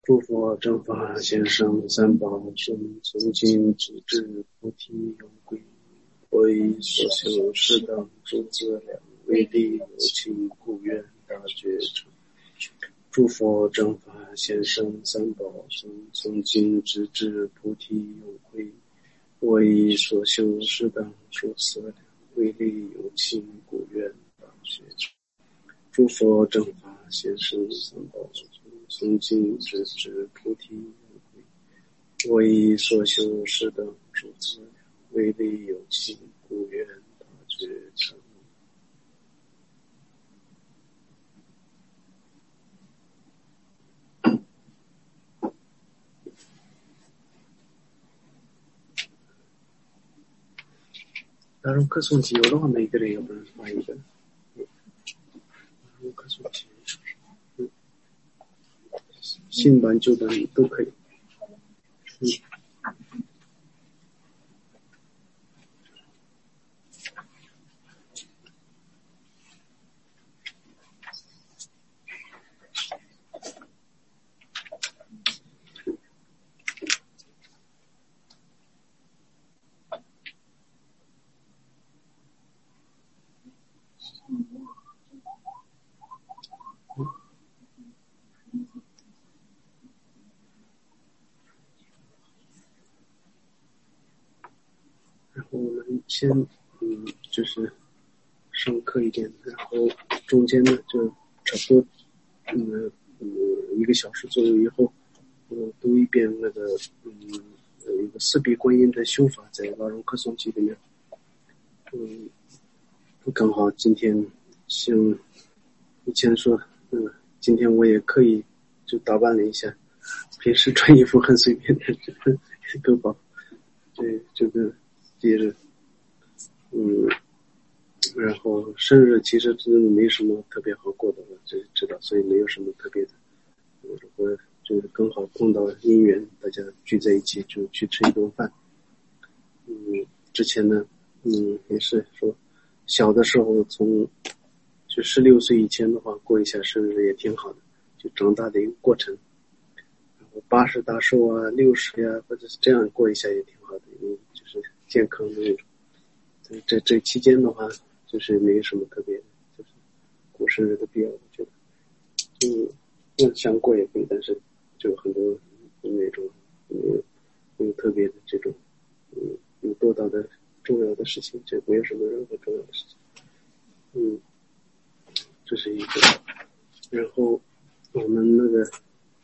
诸佛正法贤圣三宝圣从今直至菩提永归，我以所修适当诸资粮为利有情故愿大觉成。诸佛正法贤圣三宝圣从今直至菩提永归，我以所修适当诸资粮为利有情故愿大觉成。诸佛正法贤圣三宝从今直至菩提永归，我以所修适当诸资粮为利有情故愿大觉成。大众课诵集有的话，每个人要不然发一个。大众课诵集，新版旧版都可以。然后我们先就是上课一点，然后中间呢就差不多1个小时左右以后，读一遍那个有一个四臂观音的修法，在《瓦容课诵集》里面。刚好今天像以前说，今天我也可以就打扮了一下，平时穿衣服很随便的，更好。这个节日，然后生日其实真的没什么特别好过的了，知道，所以没有什么特别的。如果就是刚好碰到姻缘，大家聚在一起就去吃一顿饭。之前呢，也是说小的时候就16岁以前的话，过一下生日也挺好的，就长大的一个过程。然后80大寿啊，60呀，或者是这样过一下也挺好的，因为就是健康的那种。这期间的话，就是没什么特别的，就是过生日的必要，我觉得，想过也可以，但是就很多那种没有特别的这种，有多大的重要的事情，就没有什么任何重要的事情。这是一个。然后我们那个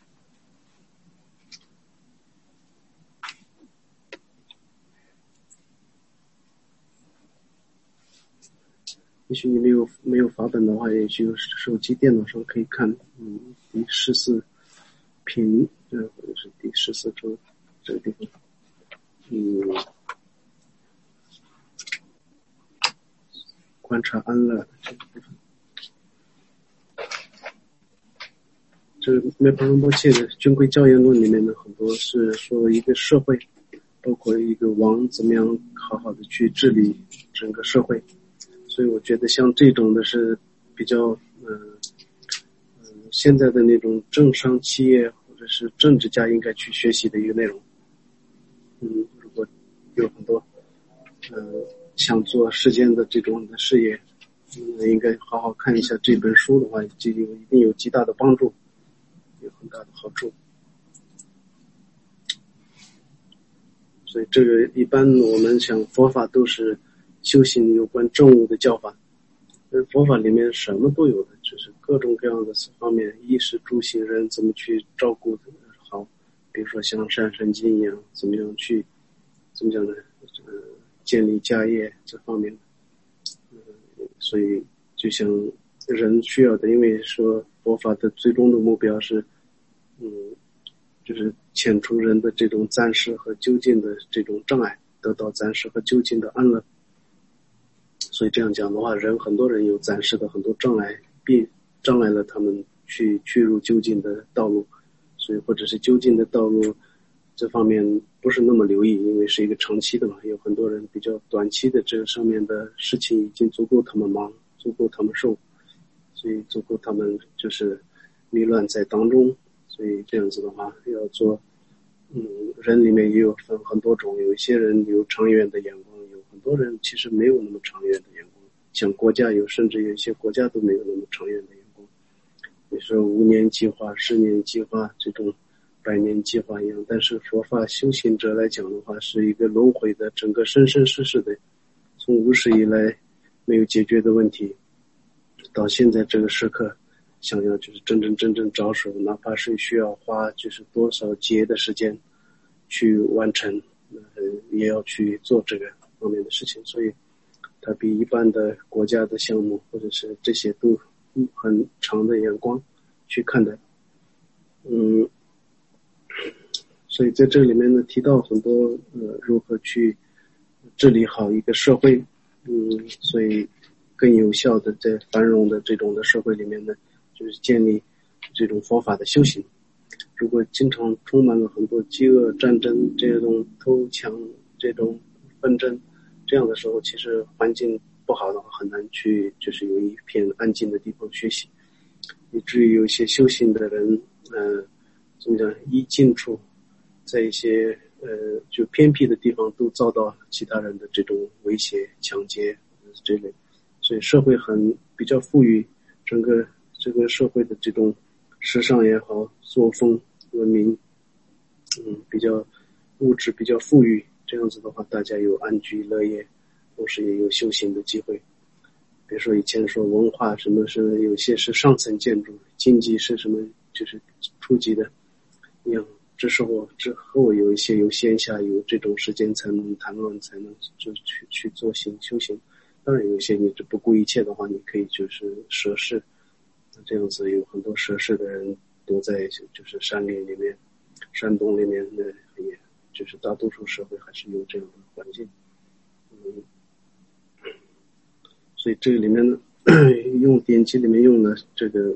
也许你没有法本的话，也许手机电脑上可以看，第14品，或者是第14周这个地方，观察安乐这个部分。这个梅帕仁波切的军规教言论里面呢，很多是说一个社会，包括一个王怎么样好好的去治理整个社会。所以我觉得像这种的是比较现在的那种政商企业或者是政治家应该去学习的一个内容。如果有很多想做世间的这种的事业，应该好好看一下这本书的话，一定有极大的帮助，有很大的好处。所以这个一般我们想佛法都是修行有关政务的教法，佛法里面什么都有的，就是各种各样的方面，衣食住行人怎么去照顾好，比如说像善神经一样，怎么样去怎么讲呢？建立家业这方面，所以就像人需要的，因为说佛法的最终的目标是，就是遣除人的这种暂时和究竟的这种障碍，得到暂时和究竟的安乐。所以这样讲的话，很多人有暂时的很多障碍，障碍了他们去入究竟的道路，所以或者是究竟的道路这方面不是那么留意，因为是一个长期的嘛，有很多人比较短期的这上面的事情已经足够他们忙，足够他们受，所以足够他们就是迷乱在当中， 所以这样子的话要做，人里面也有分很多种，有一些人有长远的眼光，有很多人其实没有那么长远的眼光，像国家甚至有一些国家都没有那么长远的眼光。比如说5年计划、10年计划这种100年计划一样，但是佛法修行者来讲的话，是一个轮回的，整个生生世世的，从无始以来没有解决的问题，到现在这个时刻，想要就是真正着手，哪怕是需要花就是多少节的时间去完成，也要去做这个方面的事情，所以它比一般的国家的项目或者是这些都很长的眼光去看待。所以在这里面呢，提到很多如何去治理好一个社会，所以更有效的在繁荣的这种的社会里面呢，就是建立这种佛法的修行。如果经常充满了很多饥饿、战争这种偷抢、这种纷争，这样的时候，其实环境不好的话，很难去就是有一片安静的地方学习，以至于有一些修行的人，怎么讲，一近处，在一些就偏僻的地方都遭到其他人的这种威胁、抢劫这类，所以社会比较富裕，整个这个社会的这种时尚也好、作风、文明，比较物质比较富裕，这样子的话，大家有安居乐业，同时也有修行的机会。比如说以前说文化什么是有些是上层建筑，经济是什么就是初级的一样。之后有一些有线下有这种时间才能谈论，才能就去做修行。当然有一些你这不顾一切的话，你可以就是蛇式，这样子有很多蛇式的人躲在就是山林里面、山洞里面的，也就是大多数社会还是有这样的环境。所以这个里面呢，用典籍里面用了这个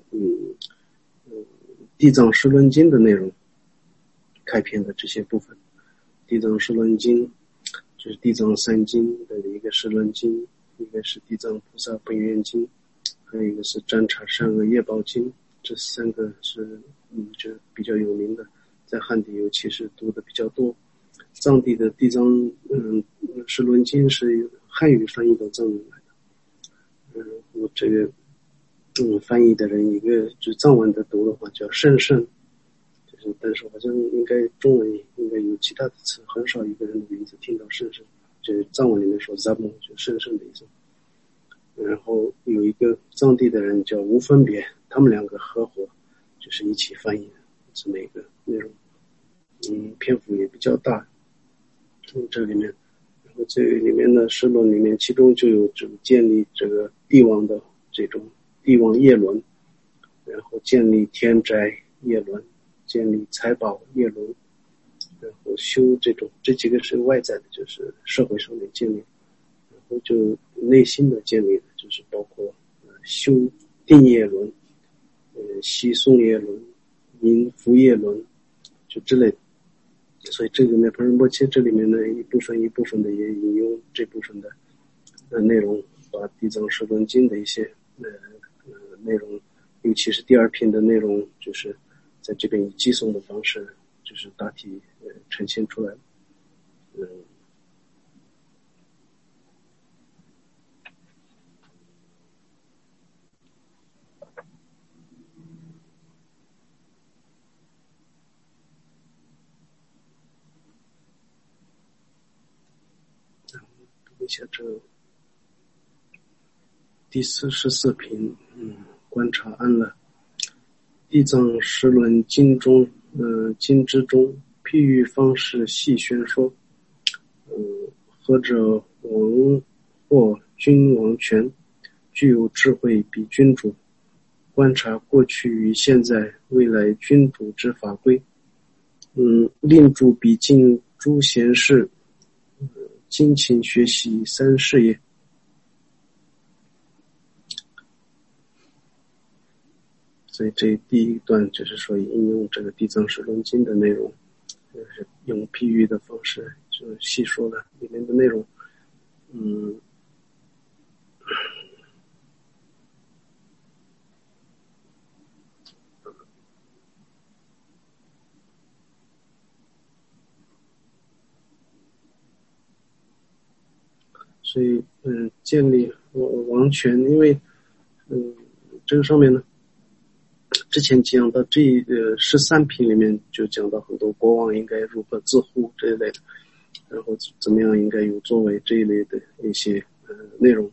地藏十轮经的内容开篇的这些部分。地藏十轮经就是地藏三经的一个十轮经，一个是地藏菩萨本愿经，还有一个是占察善恶业报经，这3个是就比较有名的，在汉地尤其是读的比较多。藏地的地藏十轮经是汉语翻译到藏文来的。我这个翻译的人一个就藏文的读的话叫圣圣，就是但是好像应该中文应该有其他的词，很少一个人的名字听到圣圣，就是藏文里面说 zamu 就圣圣的意思。然后有一个藏地的人叫无分别，他们2个合伙就是一起翻译的这么一个内容。篇幅也比较大。这里面，然后这里面的诗论里面，其中就有这个建立这个帝王的这种帝王业轮，然后建立天斋业轮，建立财宝业轮，然后修这几个是外在的，就是社会上面建立，然后就内心的建立的，就是包括修定业轮，习诵业轮，明福业轮，就之类的。所以这里面彭仁波切这里面呢一部分的也引用这部分的内容，把地藏十轮经的一些内容，尤其是第2篇的内容，就是在这边以寄诵的方式，就是大体呈现出来。读一下这第44品，观察安乐。地藏十轮经中，经之中，譬喻方式细宣说。何者王或君王权，具有智慧比君主，观察过去与现在、未来君主之法规。令主比尽诸贤士，精勤学习3事业。所以这第一段就是说引用这个地藏十轮经的内容，就是用譬喻的方式就细说了里面的内容。 所以建立王权，因为这个上面呢，之前讲到这13品里面就讲到很多国王应该如何自护这一类的，然后怎么样应该有作为这一类的一些内容。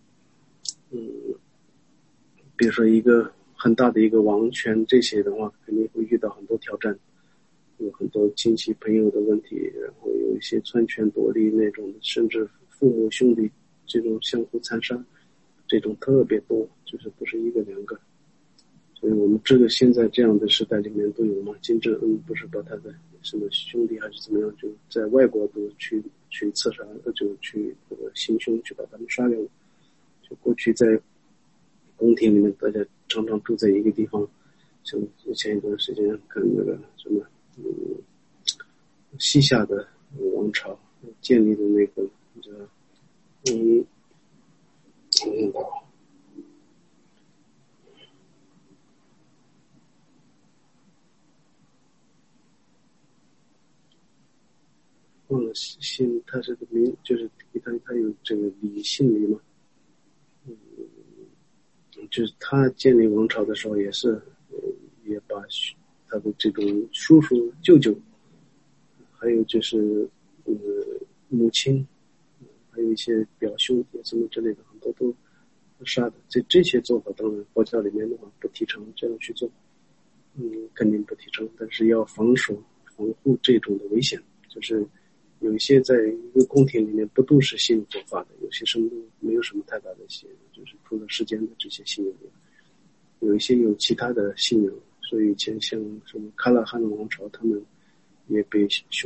比如说一个很大的一个王权，这些的话肯定会遇到很多挑战，有很多亲戚朋友的问题，然后有一些篡权夺利那种，甚至父母兄弟这种相互残杀，这种特别多，就是不是一个两个。所以我们这个现在这样的时代里面都有嘛，金正恩不是把他的什么兄弟还是怎么样，就在外国都去刺杀，就去行凶去把他们杀掉了。就过去在宫廷里面大家常常住在一个地方，像前一段时间看那个什么西夏的王朝建立的那个叫忘了姓，他这个名就是他有这个李姓李嘛，就是他建立王朝的时候也是也把他的这种叔叔舅舅，还有就是母亲，还有一些表兄弟什么之类的，很多都杀的。这些做法当然佛教里面的话不提倡这样去做，肯定不提倡，但是要防护这种的危险，就是有一些在一个宫廷里面不都是信佛法的，有些什么没有什么太大的信，就是除了世间的这些信仰，有一些有其他的信仰。所以以前像什么喀拉汗王朝，他们也被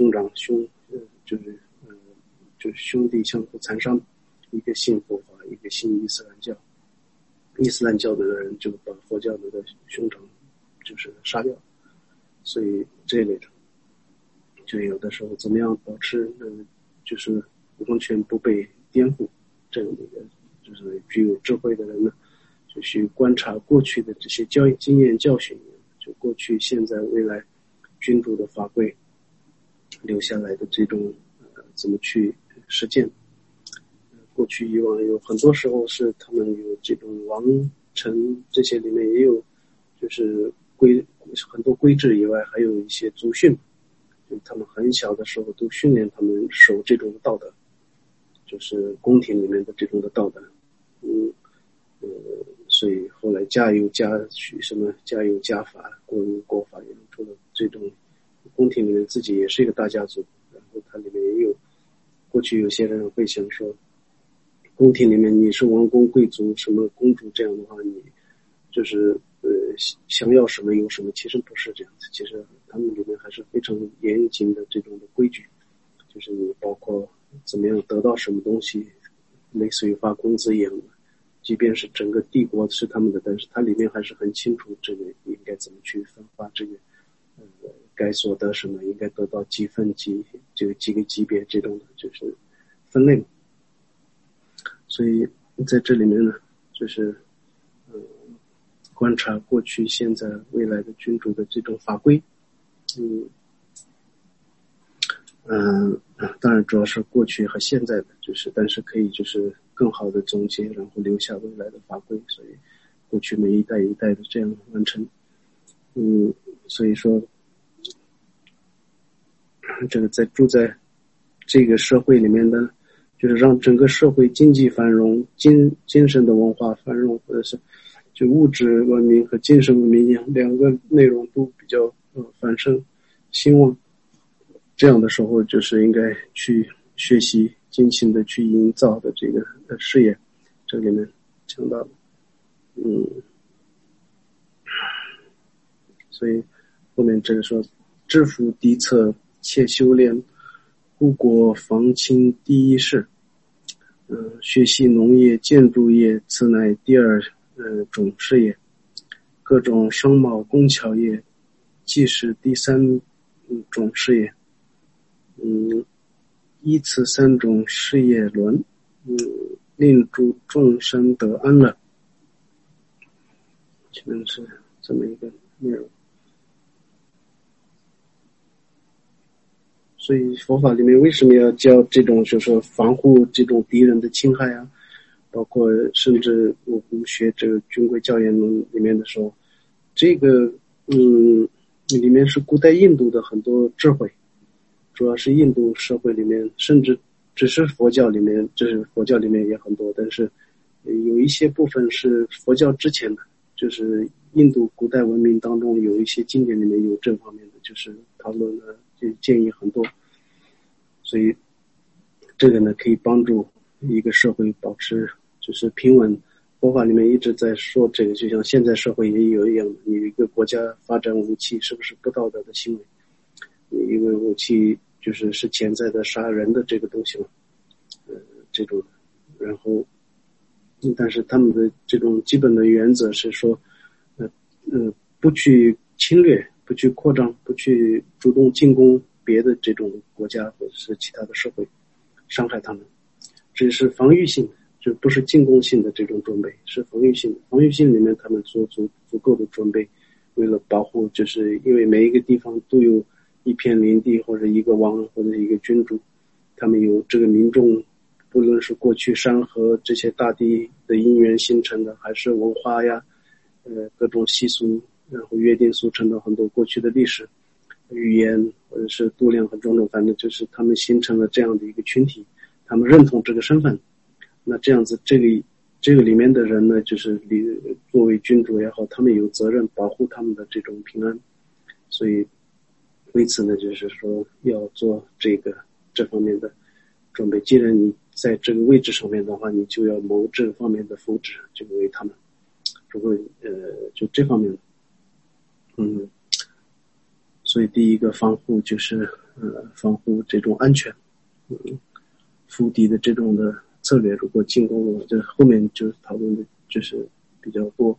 就是兄弟相互残杀，一个信佛法，一个信伊斯兰教。伊斯兰教的人就把佛教的兄长就是杀掉，所以这一类的，就有的时候怎么样保持就是完全不被颠覆，这样的一个就是具有智慧的人呢，就去观察过去的这些经验教训，就过去现在未来君主的法规留下来的这种怎么去实践。过去以往有很多时候是他们有这种王臣，这些里面也有就是很多规制以外，还有一些族训，就他们很小的时候都训练他们守这种道德，就是宫廷里面的这种的道德。所以后来家有家法，国有国法，也出了这种宫廷里面自己也是一个大家族，然后它里面也有过去有些人会想说，宫廷里面你是王公贵族什么公主这样的话，你就是想要什么有什么，其实不是这样子。其实他们里面还是非常严谨的这种的规矩，就是你包括怎么样得到什么东西，类似于发工资一样的，即便是整个帝国是他们的，但是它里面还是很清楚这个应该怎么去分发这个该所得什么应该得到几分这个几个级别这种的，就是分类。所以在这里面呢，就是观察过去现在未来的君主的这种法规。当然主要是过去和现在的，就是但是可以就是更好的总结，然后留下未来的法规，所以过去每一代一代的这样完成。所以说这个住在这个社会里面的，就是让整个社会经济繁荣，精神的文化繁荣，或者是就物质文明和精神文明两个内容都比较繁盛兴旺。这样的时候就是应该去学习尽情的去营造的这个事业，这里面讲到所以后面这个说知府敌策且修炼，护国防清第一事。学习农业建筑业，此乃第二种事业，各种商贸工巧业即是第三种事业。依此三种事业轮，令诸众生得安乐。可能是这么一个内容。 所以佛法里面为什么要教这种就是说防护这种敌人的侵害啊？包括甚至我们学这个军规教研里面的时候，这个里面是古代印度的很多智慧，主要是印度社会里面，甚至只是佛教里面，就是佛教里面也很多，但是有一些部分是佛教之前的，就是印度古代文明当中有一些经典里面有这方面的，就是讨论的就建议很多，所以这个呢可以帮助一个社会保持就是平稳。佛法里面一直在说这个，就像现在社会也有一样的，你一个国家发展武器是不是不道德的行为？因为武器是潜在的杀人的这个东西嘛，这种，然后，但是他们的这种基本的原则是说，不去侵略，不去扩张，不去主动进攻别的这种国家或者是其他的社会，伤害他们，只是防御性的，就不是进攻性的这种准备，是防御性的。防御性里面他们做足够的准备，为了保护，就是因为每一个地方都有一片领地或者一个王或者一个君主，他们有这个民众，不论是过去山河这些大地的因缘形成的，还是文化呀，各种习俗，然后约定俗成的很多过去的历史、语言或者是度量和种种，反正就是他们形成了这样的一个群体，他们认同这个身份。那这样子，这个里面的人呢，就是作为君主也好，他们有责任保护他们的这种平安，所以为此呢，就是说要做这方面的准备。既然你在这个位置上面的话，你就要谋这方面的福祉，就为他们，如果就这方面，所以第一个防护就是防护这种安全，伏敌的这种的策略，如果进攻了，这后面就是讨论的就是比较多。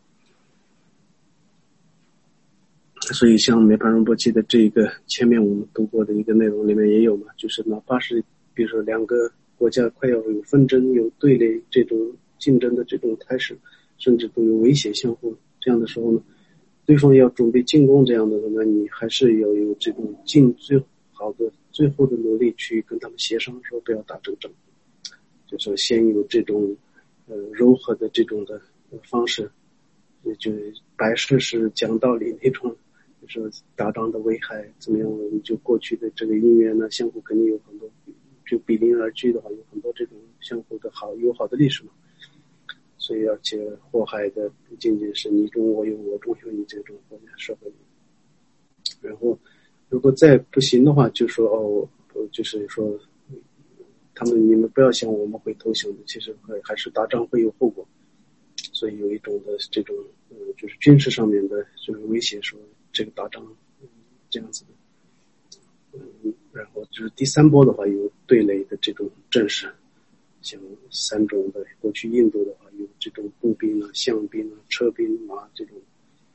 所以像梅帕仁波切的这个前面我们读过的一个内容里面也有嘛，就是哪怕是比如说两个国家快要有纷争、有对垒这种竞争的这种态势，甚至都有威胁相互这样的时候呢，对方要准备进攻这样的，那你还是要有这种尽最后的努力去跟他们协商，说不要打正仗，就是先有这种柔和的这种的方式，也就是白事是讲道理那种，就是打仗的危害怎么样，就过去的这个因缘呢，相互肯定有很多，就比邻而居的话，有很多这种相互的友好的历史嘛。所以而且祸害的不仅仅是你中我有我中有你这种社会里。然后如果再不行的话，就说就是说你们不要想我们会投降的，其实还是打仗会有后果。所以有一种的这种就是军事上面的就是威胁，说这个打仗这样子的。然后就是第三波的话有对垒的这种阵势，像三种的，过去印度的话有这种步兵啊、象兵啊、车兵马这种，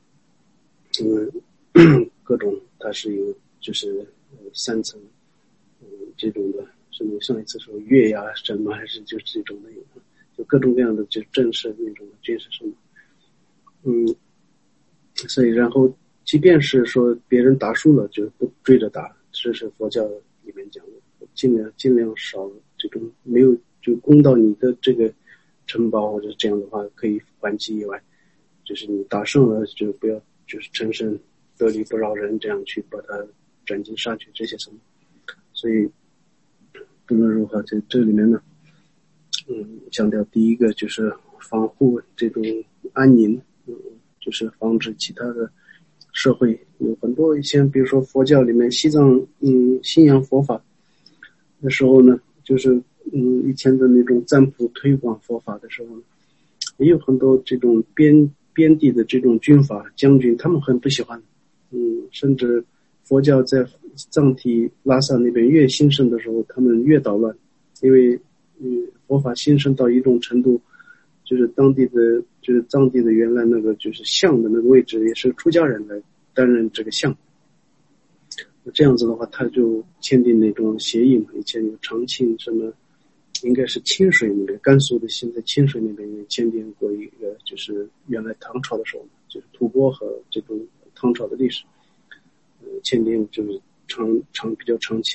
各种它是有就是三层，这种的，什么上一次说月牙什么还是就是这种的有，就各种各样的就正式那种的军事什么，所以然后即便是说别人打输了，就不追着打，这是佛教里面讲的，尽量少这种没有就攻到你的这个城堡或者这样的话可以还击以外，就是你打胜了就不要就是陈胜得理不饶人，这样去把它斩尽杀绝这些什么。所以不论如何，这里面呢，强调第一个就是防护这种安宁，就是防止其他的社会有很多以前，比如说佛教里面西藏信仰佛法的时候呢，就是以前的那种赞普推广佛法的时候呢，也有很多这种边地的这种军阀将军，他们很不喜欢，甚至佛教在藏体拉萨那边越兴盛的时候，他们越捣乱，因为佛法兴盛到一种程度，就是藏地的原来那个就是相的那个位置也是出家人来担任这个相，这样子的话他就签订那种协议嘛，以前有长庆什么应该是清水那边，甘肃的现在清水那边也签订过一个，就是原来唐朝的时候，就是吐蕃和这种唐朝的历史，签订就是比较长期的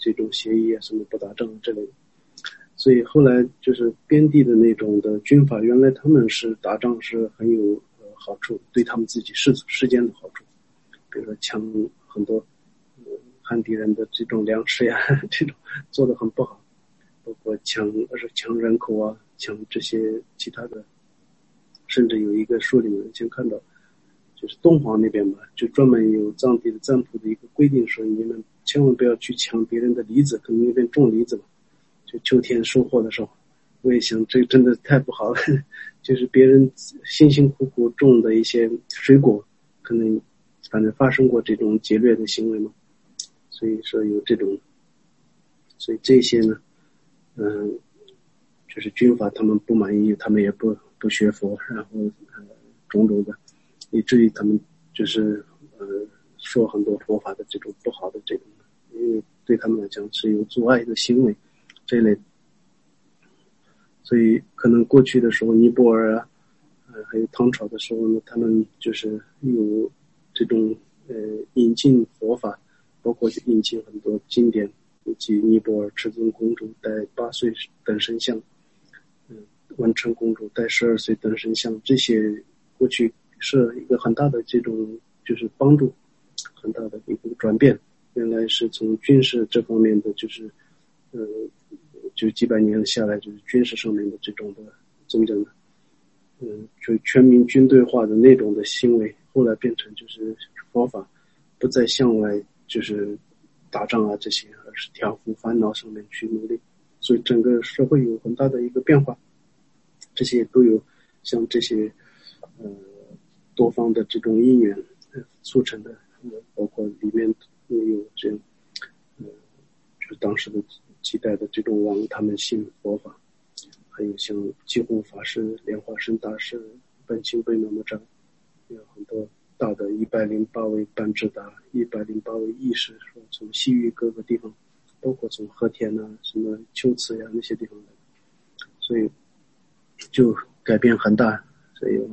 这种协议啊，什么不打仗之类的。所以后来就是边地的那种的军阀，原来他们是打仗是很有好处，对他们自己世间的好处，比如说抢很多汉地人的这种粮食呀，这种做得很不好，包括抢人口啊，抢这些其他的，甚至有一个书里面先看到，就是东皇那边嘛，就专门有藏地的占卜的一个规定，说你们千万不要去抢别人的梨子，可能那边种梨子嘛，就秋天收获的时候，我也想这真的太不好了，就是别人辛辛苦苦种的一些水果，可能反正发生过这种劫掠的行为嘛，所以说有这种，所以这些呢，就是军阀他们不满意，他们也不学佛，然后种种的，以至于他们就是说很多佛法的这种不好的这种，因为对他们来讲是有阻碍的行为这一类的。所以可能过去的时候尼泊尔啊，还有唐朝的时候呢，他们就是有这种引进佛法，包括引进很多经典，以及尼泊尔赤尊公主带8岁等身像，文成公主带12岁等身像，这些过去是一个很大的这种就是帮助，很大的一个转变。原来是从军事这方面的就是就几百年下来，就是军事上面的这种的增长的，就全民军队化的那种的行为，后来变成就是佛法不再向外就是打仗啊这些，而是调伏烦恼上面去努力，所以整个社会有很大的一个变化，这些都有像这些多方的这种因缘促成的，包括里面有这样就是当时的几代的这种王，他们信佛法，还有像济弘法师、莲花生大师、本清贝那么章，有很多大的108位班智达、108位义士，说从西域各个地方，包括从和田啊、什么秋瓷呀那些地方来，所以就改变很大。所以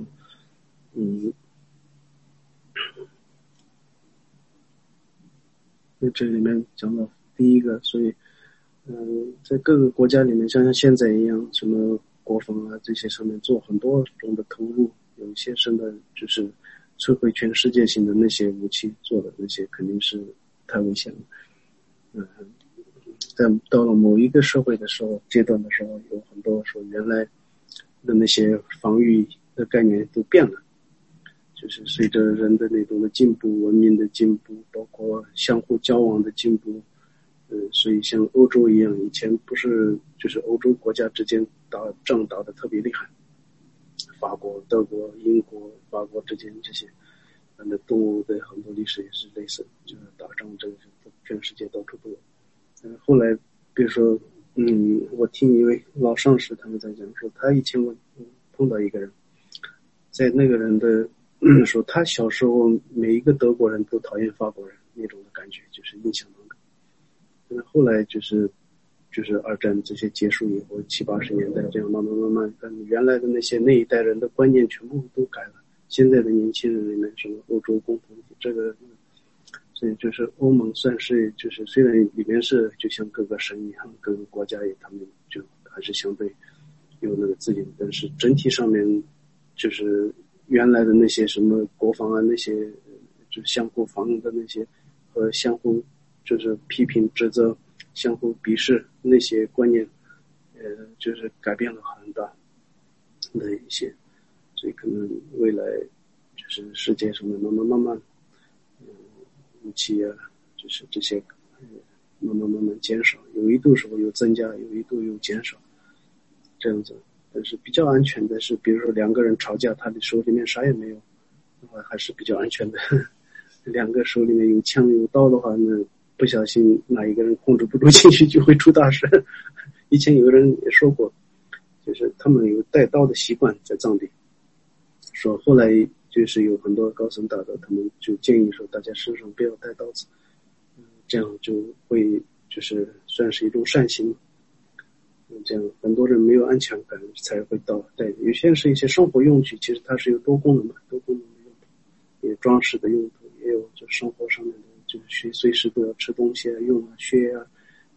这里面讲到第一个，所以在各个国家里面，像现在一样，什么国防啊这些上面做很多种的投入，有一些真的就是摧毁全世界性的那些武器做的那些，肯定是太危险了。在到了某一个社会的时候阶段的时候，有很多说原来的那些防御的概念都变了。就是随着人的那种的进步，文明的进步，包括相互交往的进步，所以像欧洲一样，以前不是就是欧洲国家之间打仗打得特别厉害，法国、德国、英国、法国之间这些，反正东欧的很多历史也是类似，就是打仗这个全世界到处都有。后来比如说，我听一位老上师他们在讲说，他以前我碰到一个人，在那个人的说他小时候每一个德国人都讨厌法国人那种的感觉，就是印象当中。后来就是二战这些结束以后，70、80年代这样慢慢跟原来的那一代人的观念全部都改了。现在的年轻人里面什么欧洲共同体这个，所以就是欧盟算是就是虽然里面是就像各个省一样，各个国家也他们就还是相对有那个自己，但是整体上面就是原来的那些什么国防啊那些就相互防的那些和相互就是批评指责相互鄙视那些观念就是改变了很大的一些，所以可能未来就是世界上面慢慢武器啊就是这些慢慢减少，有一度时候有增加，有一度有减少这样子。但是比较安全的是，比如说两个人吵架，他的手里面啥也没有的话，还是比较安全的。两个手里面有枪有刀的话，那不小心哪一个人控制不住情绪就会出大事。以前有人也说过，就是他们有带刀的习惯，在藏地说，后来就是有很多高僧大德，他们就建议说大家身上不要带刀子，这样就会就是算是一种善行。这样很多人没有安全感才会带，有些是一些生活用具，其实它是有多功能的用途，也装饰的用途，也有就生活上面的，就是随时都要吃东西啊、用啊、靴啊，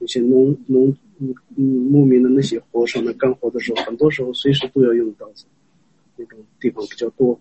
有些牧民的那些活上面干活的时候，很多时候随时都要用刀子，那种地方比较多。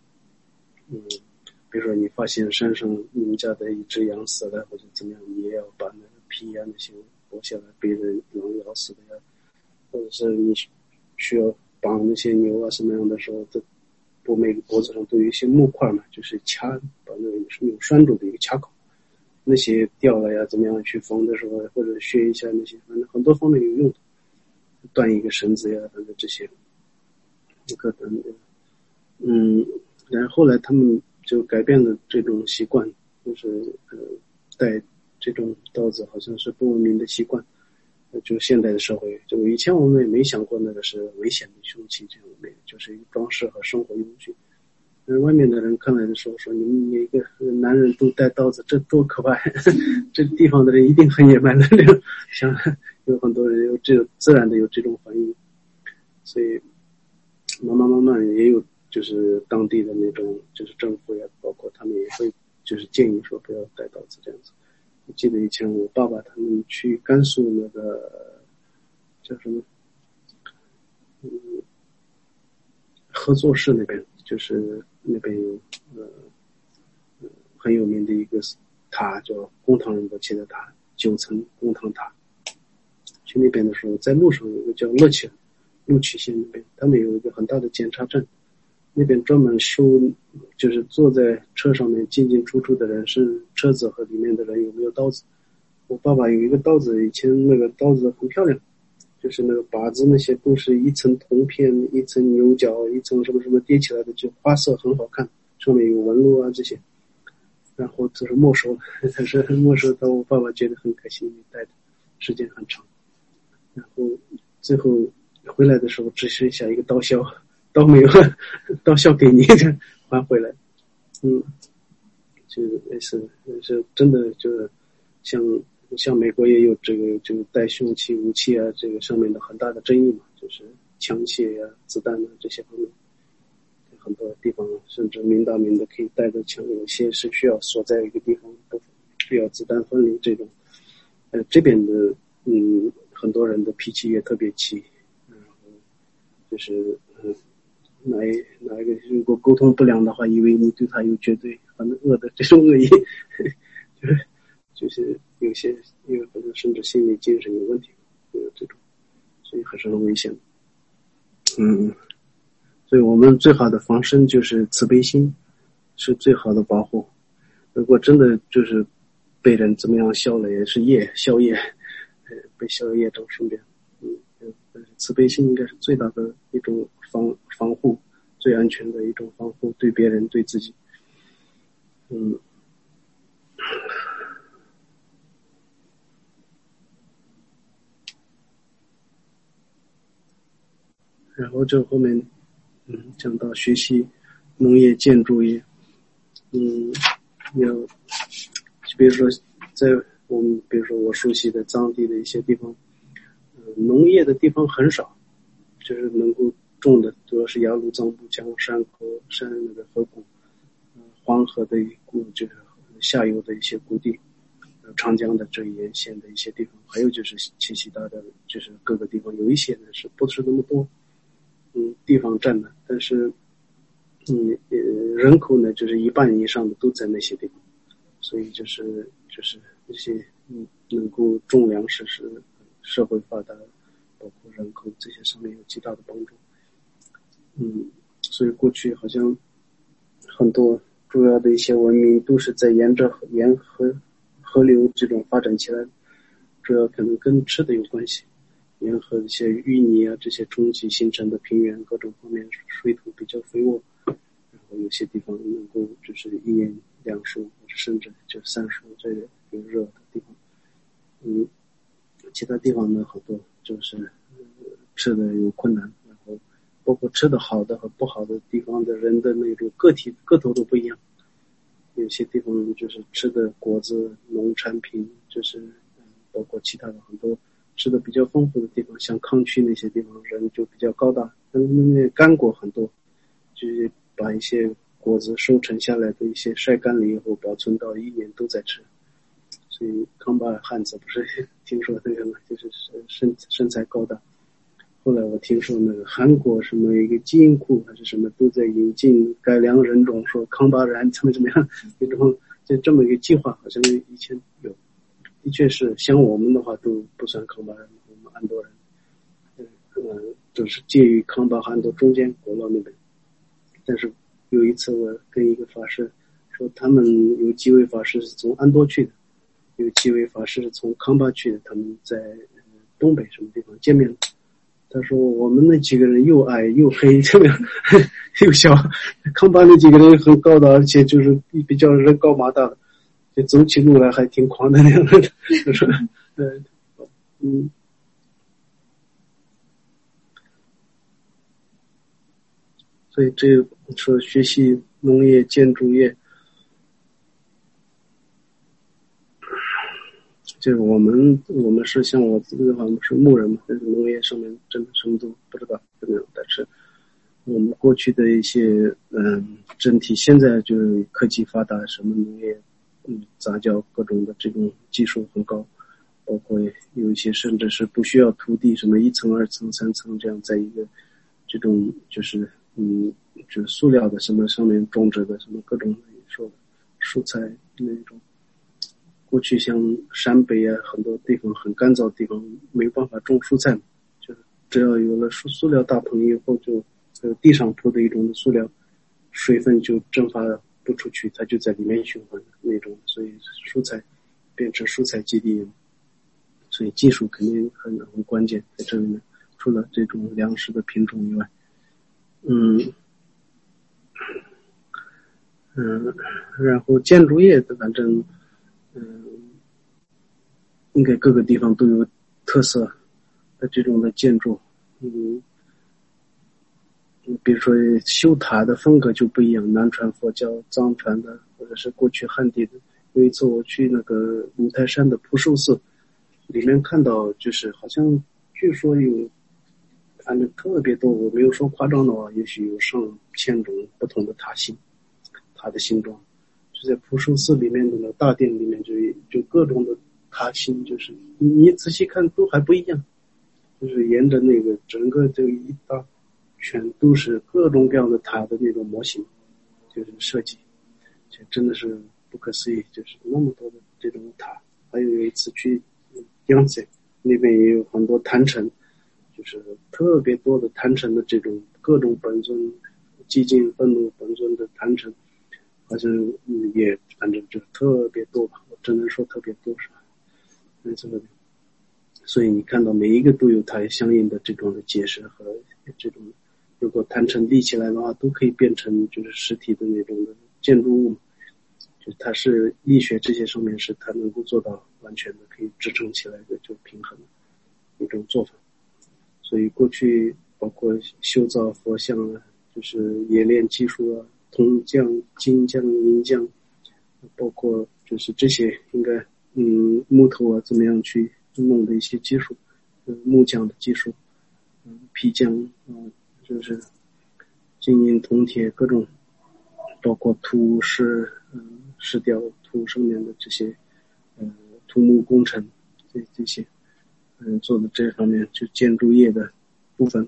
比如说你发现山上你们家的一只羊死了或者怎么样，你也要把那个皮啊那些剥下来，别人狼咬死的呀，或者是你需要绑那些牛啊什么样的时候，每个脖子上都有一些木块嘛，就是把那个有拴住的一个卡口，那些掉了呀怎么样去缝的时候，或者削一下那些，反正很多方面有用的，断一个绳子呀，反正这些各等的。然后后来他们就改变了这种习惯，就是带这种刀子好像是不文明的习惯。就现代的社会，就以前我们也没想过那个是危险的凶器，这样的就是一个装饰和生活用具。外面的人看来的时候说，你们每个男人都带刀子，这多可怕！这地方的人一定很野蛮的这种，像有很多人有这种自然的有这种反应，所以慢慢也有就是当地的那种就是政府呀，包括他们也会就是建议说不要带刀子这样子。我记得以前我爸爸他们去甘肃那个叫什么合作市那边，就是那边有很有名的一个塔叫公堂仁波切的塔，9层公堂塔。去那边的时候，在路上有一个叫乐曲县那边，他们有一个很大的检查站，那边专门收，就是坐在车上面进进出出的人是车子和里面的人有没有刀子。我爸爸有一个刀子，以前那个刀子很漂亮，就是那个把子那些都是一层铜片，一层牛角，一层什么什么叠起来的，就花色很好看，上面有纹路啊这些。然后就是没收了，但是没收到我爸爸觉得很可惜，带的时间很长。然后最后回来的时候只剩下一个刀削，刀没有了，刀削给你还回来。就也是真的，就是像美国也有这个就带凶器武器啊，这个上面的很大的争议嘛，就是枪械呀、子弹啊这些方面，很多地方甚至明打明的可以带着枪，有些是需要锁在一个地方，不需要子弹分离这种。这边的很多人的脾气也特别急，然后就是哪一个如果沟通不良的话，以为你对他有绝对很恶的这种恶意，就是有些可能甚至心理精神有问题，有这种，所以还是很危险的。所以我们最好的防身就是慈悲心，是最好的保护。如果真的就是被人怎么样消了，也是消业，被消业障顺便。慈悲心应该是最大的一种防护，最安全的一种防护，对别人对自己。然后这后面讲到学习农业建筑业，要比如说在我们比如说我熟悉的藏地的一些地方，农业的地方很少，就是能够种的主要是雅鲁藏布江山那个河谷，黄河的就是下游的一些谷地，长江的这一沿线的一些地方，还有就是其他的就是各个地方，有一些呢是不是那么多地方占的，但是人口呢就是1半以上的都在那些地方，所以就是这些能够种粮食是社会发达，包括人口这些上面有极大的帮助。所以过去好像很多主要的一些文明都是在沿河流这种发展起来的，主要可能跟吃的有关系。沿河一些淤泥啊这些冲击形成的平原，各种方面水土比较肥沃，然后有些地方能够就是1年2熟，或者甚至就3熟，这个有热的地方。其他地方呢，好多就是吃的有困难，然后包括吃的好的和不好的地方的人的那种个头都不一样。有些地方就是吃的果子、农产品，就是包括其他的很多吃的比较丰富的地方，像康区那些地方人就比较高大，那干果很多，就是把一些果子收成下来的一些晒干了以后保存到1年都在吃，所所以康巴汉子不是听说那个嘛，就是身材高大。后来我听说那个韩国什么一个基因库还是什么都在引进改良人种，说康巴人怎么样，这么一个计划好像以前有，的确是像我们的话都不算康巴人，我们安多人，都是介于康巴和安多中间国贸那边。但是有一次我跟一个法师说，他们有几位法师是从安多去的，有几位法师是从康巴去的，他们在东北什么地方见面了。他说我们那几个人又矮又黑，这样又小，康巴那几个人很高的，而且就是比较人高马大的，就走起路来还挺狂的那样的。就说所以这个说学习农业建筑业，就是我们是像我自己的话，我们是牧人嘛，但是农业上面真的什么都不知道怎么样。但是我们过去的一些整体现在就是科技发达，什么农业杂交各种的这种技术很高，包括有一些甚至是不需要土地，什么1层2层3层这样，在一个这种就是就是塑料的什么上面种植的什么各种说蔬菜那种。过去像陕北啊，很多地方很干燥的地方没有办法种蔬菜，就是只要有了塑料大棚以后，就地上铺的一种塑料，水分就蒸发不出去，它就在里面循环那种，所以蔬菜变成蔬菜基地，所以技术肯定很关键在这里面。除了这种粮食的品种以外，然后建筑业的反正应该各个地方都有特色的这种的建筑，比如说修塔的风格就不一样，南传佛教、藏传的，或者是过去汉地的。有一次我去那个五台山的普寿寺，里面看到就是好像据说有，反正特别多，我没有说夸张的话，也许有上千种不同的塔形，塔的形状。就在普寿寺里面的那个大殿里面就各种的塔形，就是你仔细看都还不一样，就是沿着那个整个这一大全都是各种各样的塔的那种模型，就是设计，就真的是不可思议，就是那么多的这种塔。还有一次去扬子那边也有很多坛城，就是特别多的坛城的这种各种本尊、寂静、愤怒本尊的坛城，好像也反正就特别多吧，我只能说特别多是吧？所以你看到每一个都有它相应的这种的解释和这种，如果坛城立起来的话，都可以变成就是实体的那种的建筑物，就它是力学这些上面是它能够做到完全的可以支撑起来的就平衡的一种做法。所以过去包括修造佛像啊，就是冶炼技术啊，铜匠、金匠、银匠，包括就是这些应该木头啊怎么样去弄的一些技术，木匠的技术，皮匠就是金银铜铁各种，包括土石石雕土上面的这些土木工程这些做的这方面就建筑业的部分，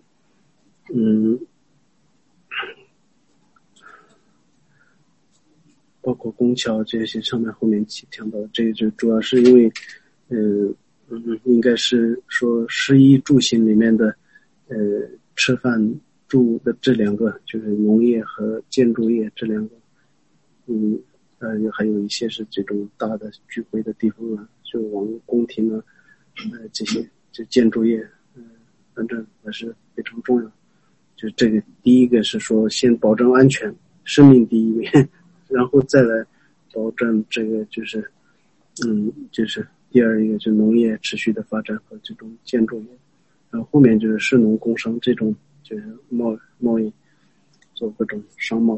包括拱桥这些上面后面讲到，这就主要是因为应该是说食衣住行里面的吃饭住的这两个，就是农业和建筑业这两个，还有一些是这种大的聚会的地方啊，就往宫廷啊，这些就建筑业，反正还是非常重要。就这个第一个是说先保证安全，生命第一位，然后再来保证这个就是就是第二一个就是农业持续的发展和这种建筑业，然后后面就是士农工商这种就是贸易，做各种商贸，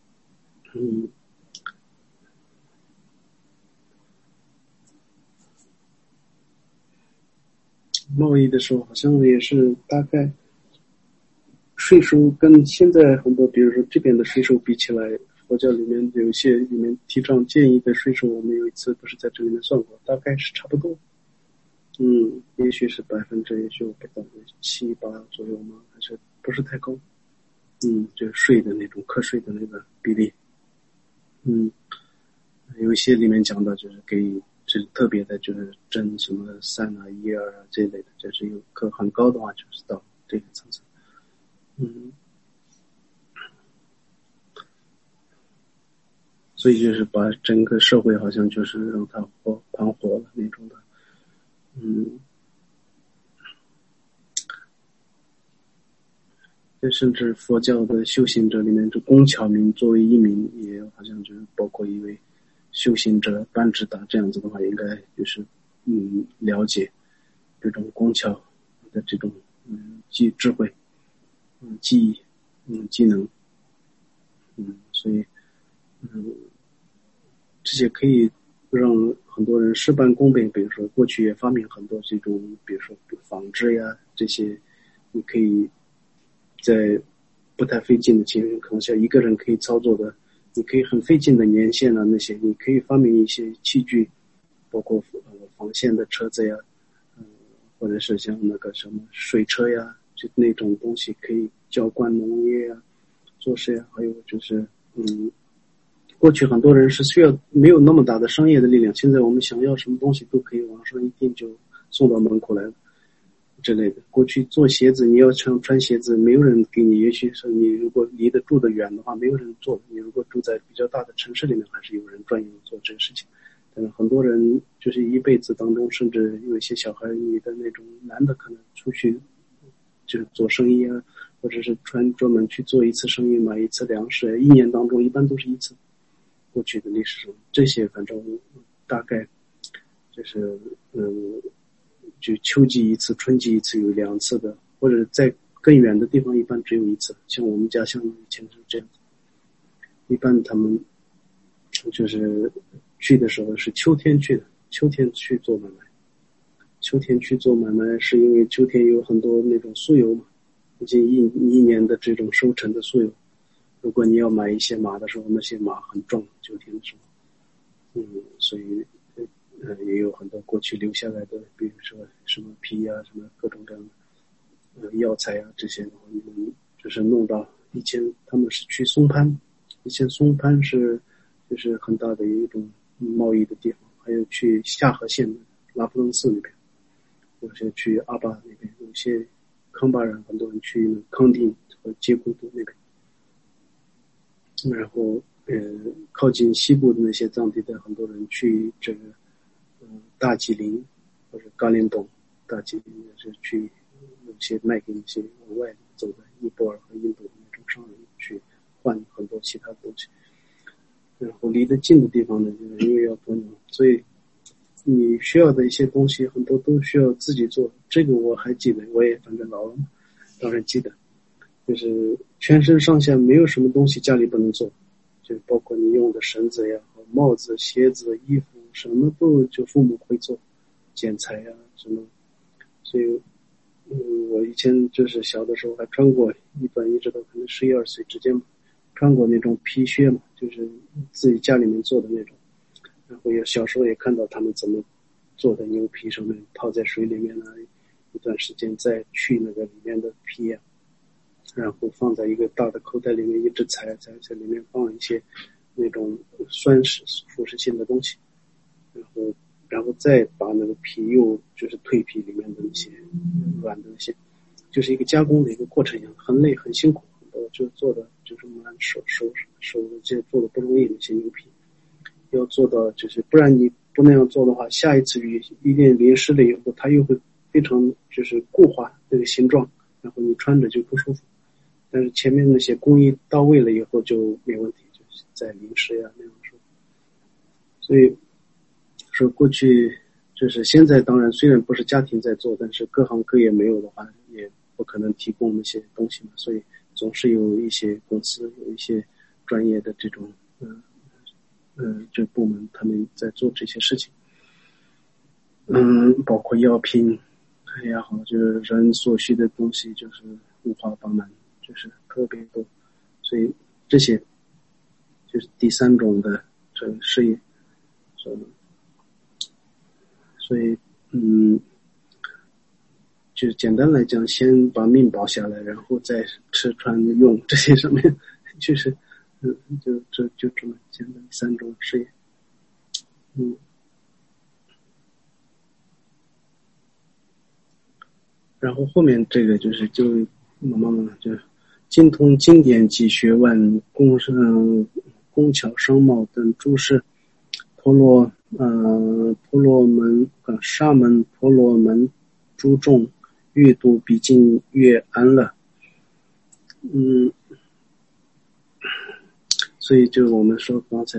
贸易的时候好像也是大概税收跟现在很多比如说这边的税收比起来佛教里面有些里面提倡建议的税收，我们有一次不是在这里面算过，大概是差不多，也许是%，也许我不知道7、8左右吗？还是不是太高？就是税的那种课税的那个比例，有一些里面讲到就是给这特别的，就是征什么3啊、1、2啊这一类的，就是有课很高的话，就是到这个层次，所以就是把整个社会好像就是让它盘活了那种的，甚至佛教的修行者里面，这工巧明作为一名，也好像就是包括一位修行者班智达这样子的话，应该就是了解这种工巧的这种智慧，技艺，技能，所以这些可以让很多人事半功倍。比如说过去也发明很多这种，比如说纺织呀这些，你可以在不太费劲的情况下，一个人可以操作的，你可以很费劲的年限啊那些，你可以发明一些器具，包括纺线的车子呀，或者是像那个什么水车呀，就那种东西可以浇灌农业呀、做事呀，还有就是过去很多人是需要没有那么大的商业的力量，现在我们想要什么东西都可以网上一订就送到门口来了之类的。过去做鞋子，你要穿鞋子，没有人给你，也许是你如果离得住得远的话，没有人做。你如果住在比较大的城市里面，还是有人专业做这个事情。但是很多人就是一辈子当中，甚至有一些小孩，你的那种男的可能出去就是做生意啊，或者是专门去做一次生意，买一次粮食，一年当中一般都是一次。过去的历史上，这些反正大概就是就秋季一次，春季一次，有2次的，或者在更远的地方一般只有1次。像我们家乡以前是这样，一般他们就是去的时候是秋天去的，秋天去做买卖。秋天去做买卖是因为秋天有很多那种酥油嘛，已经一年的这种收成的酥油。如果你要买一些马的时候，那些马很壮，秋天的时候，所以也有很多过去留下来的，比如说什么皮啊，什么各种各样的药材啊，这些的话，就是弄到以前他们是去松潘，以前松潘是就是很大的一种贸易的地方，还有去下河县的拉卜楞寺那边，有些去阿坝那边，有些康巴人很多人去康定和杰古都那边。然后靠近西部的那些藏地的很多人去这个大吉林或者噶连东，大吉林也是去有些卖给那些往外走的尼泊尔和印度的那种商人去换很多其他的东西。然后离得近的地方呢，就是因为要多牛，所以你需要的一些东西很多都需要自己做。这个我还记得，我也反正老了嘛，当然记得。就是全身上下没有什么东西家里不能做，就包括你用的绳子呀、帽子、鞋子、衣服，什么都就父母会做，剪裁呀什么。所以，我以前就是小的时候还穿过一段，一直到可能11、12岁之间，穿过那种皮靴嘛，就是自己家里面做的那种。然后小时候也看到他们怎么做的牛皮，上面泡在水里面呢，一段时间再去那个里面的皮呀。然后放在一个大的口袋里面，一直踩，在里面放一些那种酸蚀腐蚀性的东西，然后再把那个皮又就是蜕皮里面的那些软的那些，就是一个加工的一个过程一样，很累很辛苦，就做的就是蛮手这做的不容易，那些牛皮要做到就是不然你不那样做的话，下一次雨一定淋湿了以后，它又会非常就是固化那个形状，然后你穿着就不舒服。但是前面那些工艺到位了以后就没问题，就是在临时呀那样说。所以说过去就是现在当然虽然不是家庭在做，但是各行各业没有的话也不可能提供那些东西嘛，所以总是有一些公司有一些专业的这种这部门他们在做这些事情。包括药品也好，就是人所需的东西就是五花八门，就是特别多，所以这些就是第三种的这个事业。所以就简单来讲，先把命保下来，然后再吃穿用这些上面，就是就这么简单三种事业。然后后面这个就慢慢就精通经典及学问，工巧商贸等诸事，婆罗门沙门婆罗门诸众，越度毕竟越安乐。所以就我们说刚才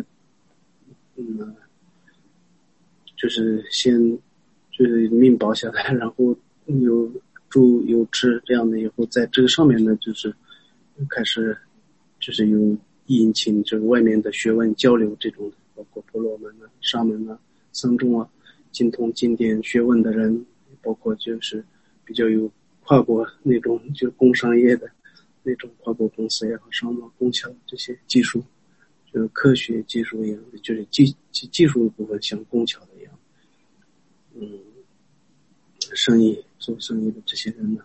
就是先就是命保下来，然后有住有吃这样的，以后在这个上面呢，就是开始就是有引请这个外面的学问交流这种的，包括婆罗门啊、沙门啊、僧众啊，精通经典学问的人，包括就是比较有跨国那种就工商业的那种跨国公司也好，商贸工巧这些技术，就是科学技术一样的，就是技术的部分像工巧的一样，做生意的这些人呢，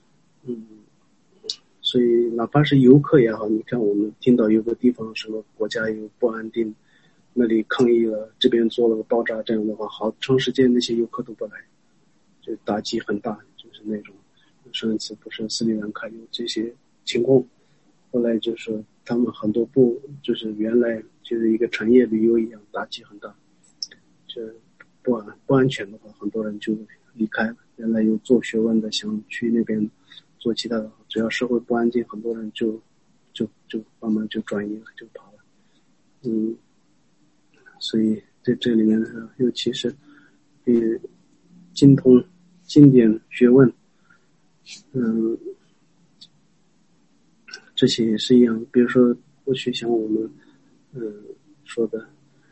所以哪怕是游客也好，你看我们听到有个地方什么国家有不安定，那里抗议了，这边做了个爆炸，这样的话，好长时间那些游客都不来，就打击很大，就是那种上一次不是斯里兰卡有这些情况，后来就是他们很多就是原来就是一个产业旅游一样，打击很大，这不安全的话，很多人就离开了。原来有做学问的想去那边做其他的，只要社会不安静，很多人就慢慢就转移了，就跑了。所以在这里面尤其是精通经典学问，这些也是一样。比如说过去像我们说的，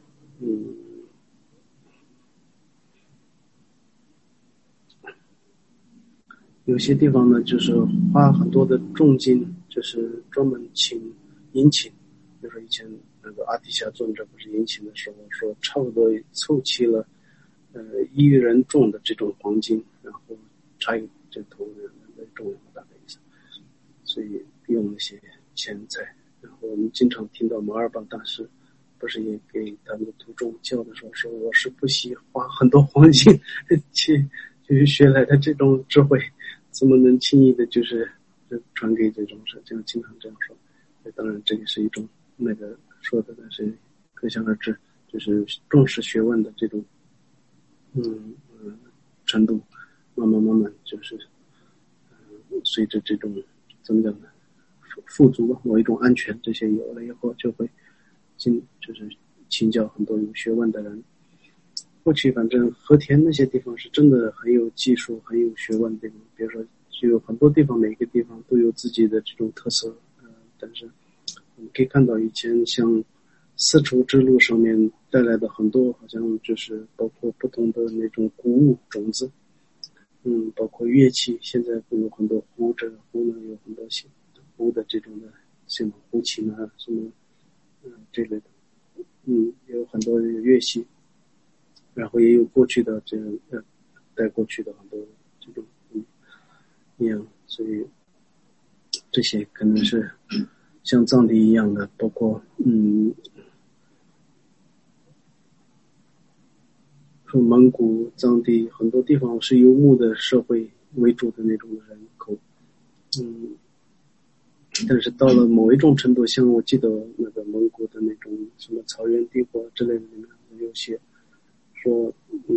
有些地方呢，就是花很多的重金，就是专门迎请，比如说以前那个阿底峡尊者不是迎请的时候说，差不多凑齐了1亿人重的这种黄金，然后差一这头人的重量大概意思，所以用那些钱财。然后我们经常听到马尔巴大师不是也给他们的徒众教的时候说，我是不惜花很多黄金去学来的这种智慧，怎么能轻易的就是传给这种事，这样经常这样说。当然这也是一种那个说的，但是可想而知，就是重视学问的这种程度，慢慢就是随着这种怎么讲呢，富足吧，某一种安全，这些有了以后就会就是请教很多有学问的人。过去反正和田那些地方是真的很有技术很有学问的地方，比如说就有很多地方每个地方都有自己的这种特色，但是我们可以看到以前像丝绸之路上面带来的很多，好像就是包括不同的那种谷物种子，包括乐器，现在都有很多胡呢有很多胡的这种的，像胡琴啊什么这类的，也有很多乐器，然后也有过去的这样带过去的很多这种一样，所以这些可能是像藏地一样的，包括说蒙古、藏地很多地方是游牧的社会为主的那种人口，但是到了某一种程度，像我记得那个蒙古的那种什么草原帝国之类的里面有些说，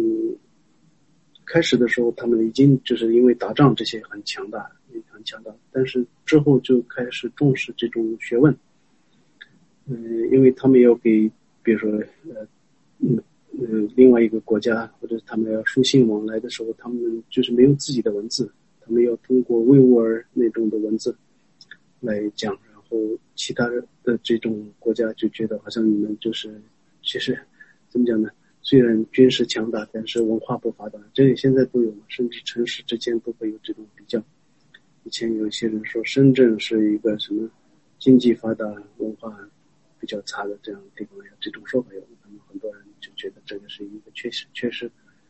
开始的时候他们已经就是因为打仗这些很强大，但是之后就开始重视这种学问，因为他们要给，比如说另外一个国家或者他们要书信往来的时候，他们就是没有自己的文字，他们要通过维吾尔那种的文字来讲，然后其他的这种国家就觉得好像你们就是其实怎么讲呢，虽然军事强大，但是文化不发达，这里现在都有嘛，甚至城市之间都会有这种比较。以前有些人说深圳是一个什么经济发达文化比较差的这样的地方呀，这种说法有，那么很多人就觉得这个是一个确实，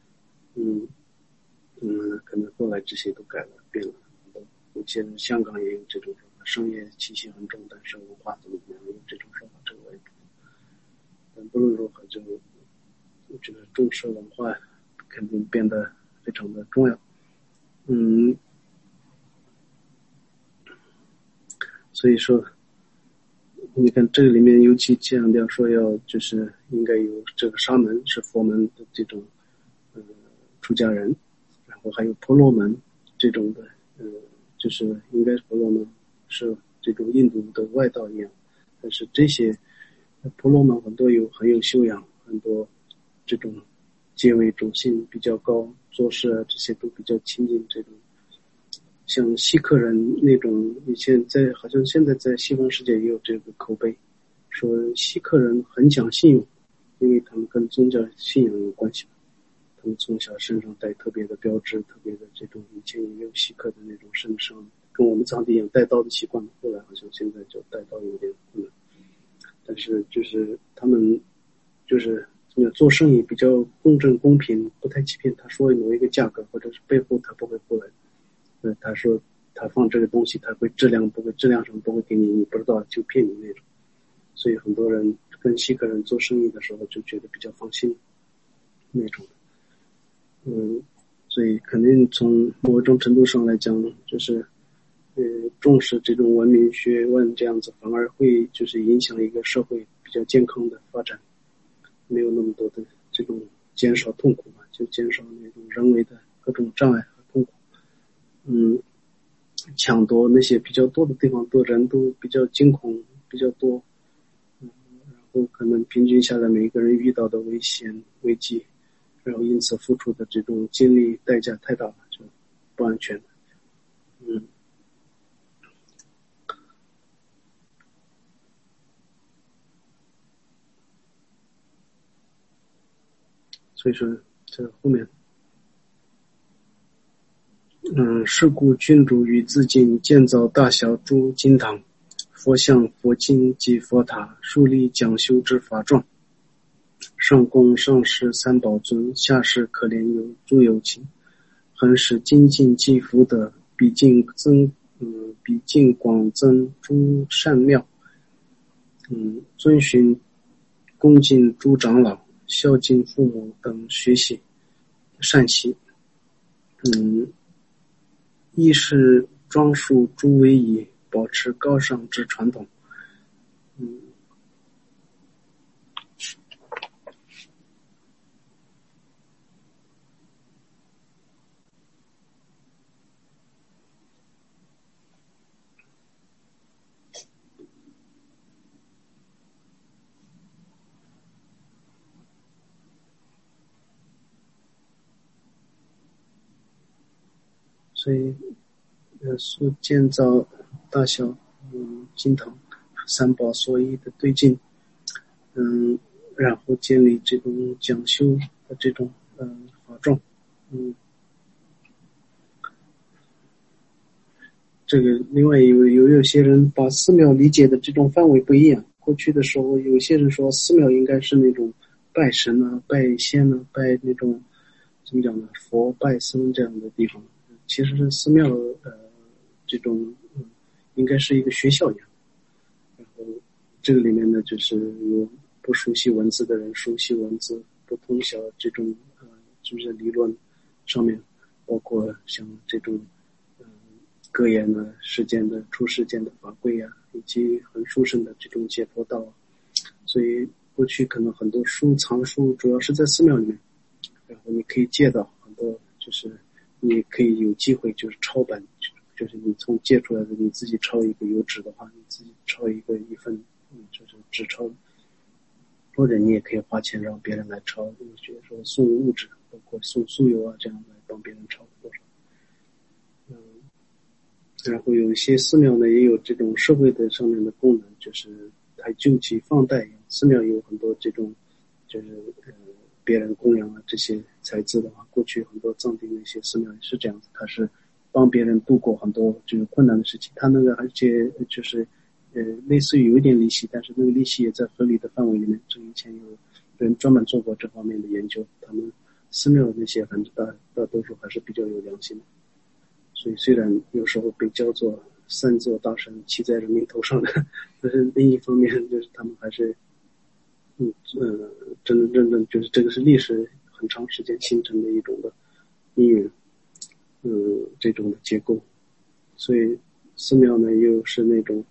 可能后来这些都改了变了很多。有些人香港也有这种说法，商业气息很重，但是文化怎么样有这种说法，这个我也不知道。但不论如何，就是重视文化肯定变得非常的重要。所以说你看这个里面尤其强调说要就是应该有这个沙门是佛门的这种出家人，然后还有婆罗门这种的就是应该婆罗门是这种印度的外道一样，但是这些婆罗门很多很有修养，很多这种戒为中心比较高，做事啊这些都比较亲近这种。像锡克人那种，以前好像现在在西方世界也有这个口碑，说锡克人很讲信用，因为他们跟宗教信仰有关系。他们从小身上带特别的标志，特别的这种，以前也有锡克的那种身上跟我们藏地一样带刀的习惯，后来好像现在就带刀有点困难。但是就是他们就是做生意比较公正公平，不太欺骗。他说某一个价格或者是背后他不会过来。他说他放这个东西他会质量上不会给你不知道就骗你那种。所以很多人跟锡克人做生意的时候就觉得比较放心那种。所以肯定从某种程度上来讲，就是重视这种文明学问这样子，反而会就是影响一个社会比较健康的发展，没有那么多的这种减少痛苦嘛，就减少那种人为的各种障碍和痛苦。抢夺那些比较多的地方，人都比较惊恐比较多，然后可能平均下来每一个人遇到的危险危机，然后因此付出的这种精力代价太大了，就不安全。所以说这后面是故君主于自境建造大小诸经堂、佛像、佛经及佛塔，树立讲修之法状。上供上师三宝尊，下士可怜有诸有情，恒使精进积福德，比尽广增诸善妙。遵循恭敬诸长老，孝敬父母等学习善习。亦是庄树诸威仪，保持高尚之传统。所以所建造大小经堂三宝所依的对境，然后建立这种讲修的这种法状。这个另外有些人把寺庙理解的这种范围不一样。过去的时候有些人说寺庙应该是那种拜神啊拜仙啊拜那种怎么讲呢佛拜僧这样的地方，其实是寺庙这种应该是一个学校一样。然后这个里面呢就是有不熟悉文字的人熟悉文字，不通晓这种就是理论上面，包括像这种各言的世间的出世间的法规啊，以及很殊胜的这种解脱道。所以过去可能很多藏书主要是在寺庙里面，然后你可以借到很多，就是你可以有机会就是抄版，就是你从借出来的你自己抄一个有纸的话，你自己抄一份就是纸抄，或者你也可以花钱让别人来抄，比如说送物质，包括送酥油啊这样来帮别人抄多少。然后有一些寺庙呢也有这种社会的上面的功能，就是它救济放贷，寺庙有很多这种就是别人供养啊这些财资的话，过去很多藏地那些寺庙也是这样子，它是帮别人度过很多就是困难的事情。它那个而且就是类似于有一点利息，但是那个利息也在合理的范围里面。这以前有人专门做过这方面的研究，他们寺庙那些还是大多数还是比较有良心的。所以虽然有时候被叫做三座大山骑在人民头上的，但是另一方面就是他们还是真真正正就是这个是历史很长时间形成的一种的因缘，这种的结构。所以寺庙呢又是那种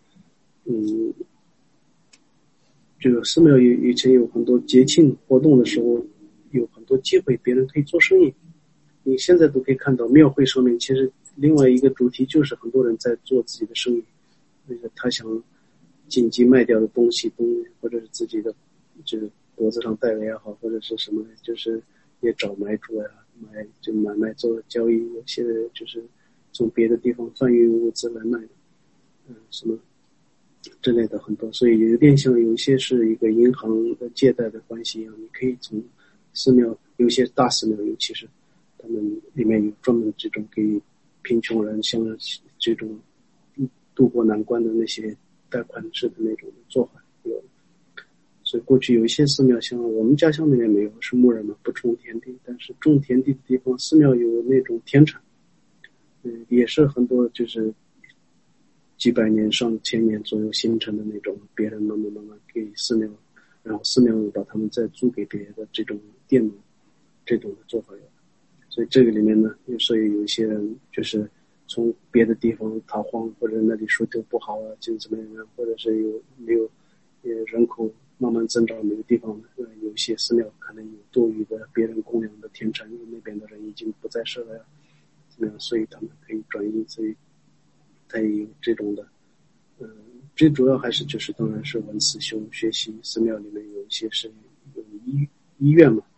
这个寺庙以前有很多节庆活动的时候，有很多机会别人可以做生意。你现在都可以看到庙会上面，其实另外一个主题就是很多人在做自己的生意，那个他想紧急卖掉的东西，或者是自己的就是脖子上戴的也好，或者是什么，就是也找买主呀，买卖做交易，有些就是从别的地方贩运物资来卖的，什么之类的很多，所以有点像有一些是一个银行的借贷的关系一样，你可以从寺庙，有些大寺庙尤其是他们里面有专门这种给贫穷人像这种渡过难关的那些贷款制的那种做法有。所以过去有一些寺庙，像我们家乡那边没有，是牧人嘛，不种田地，但是种田地的地方，寺庙有那种田产，也是很多就是几百年、上千年左右形成的那种，别人慢慢给寺庙，然后寺庙把他们再租给别的这种佃农，这种的做法有。所以这个里面呢，所以有一些人就是从别的地方逃荒，或者那里水土不好啊，就怎么样，或者是没有人口慢慢增长没有地方的，有些寺庙可能有多余的别人供养的田产，因为那边的人已经不再是了呀，怎么样，所以他们可以转移，所以他也有这种的。最主要还是就是当然是文思修学习，寺庙里面有一些是有医院嘛，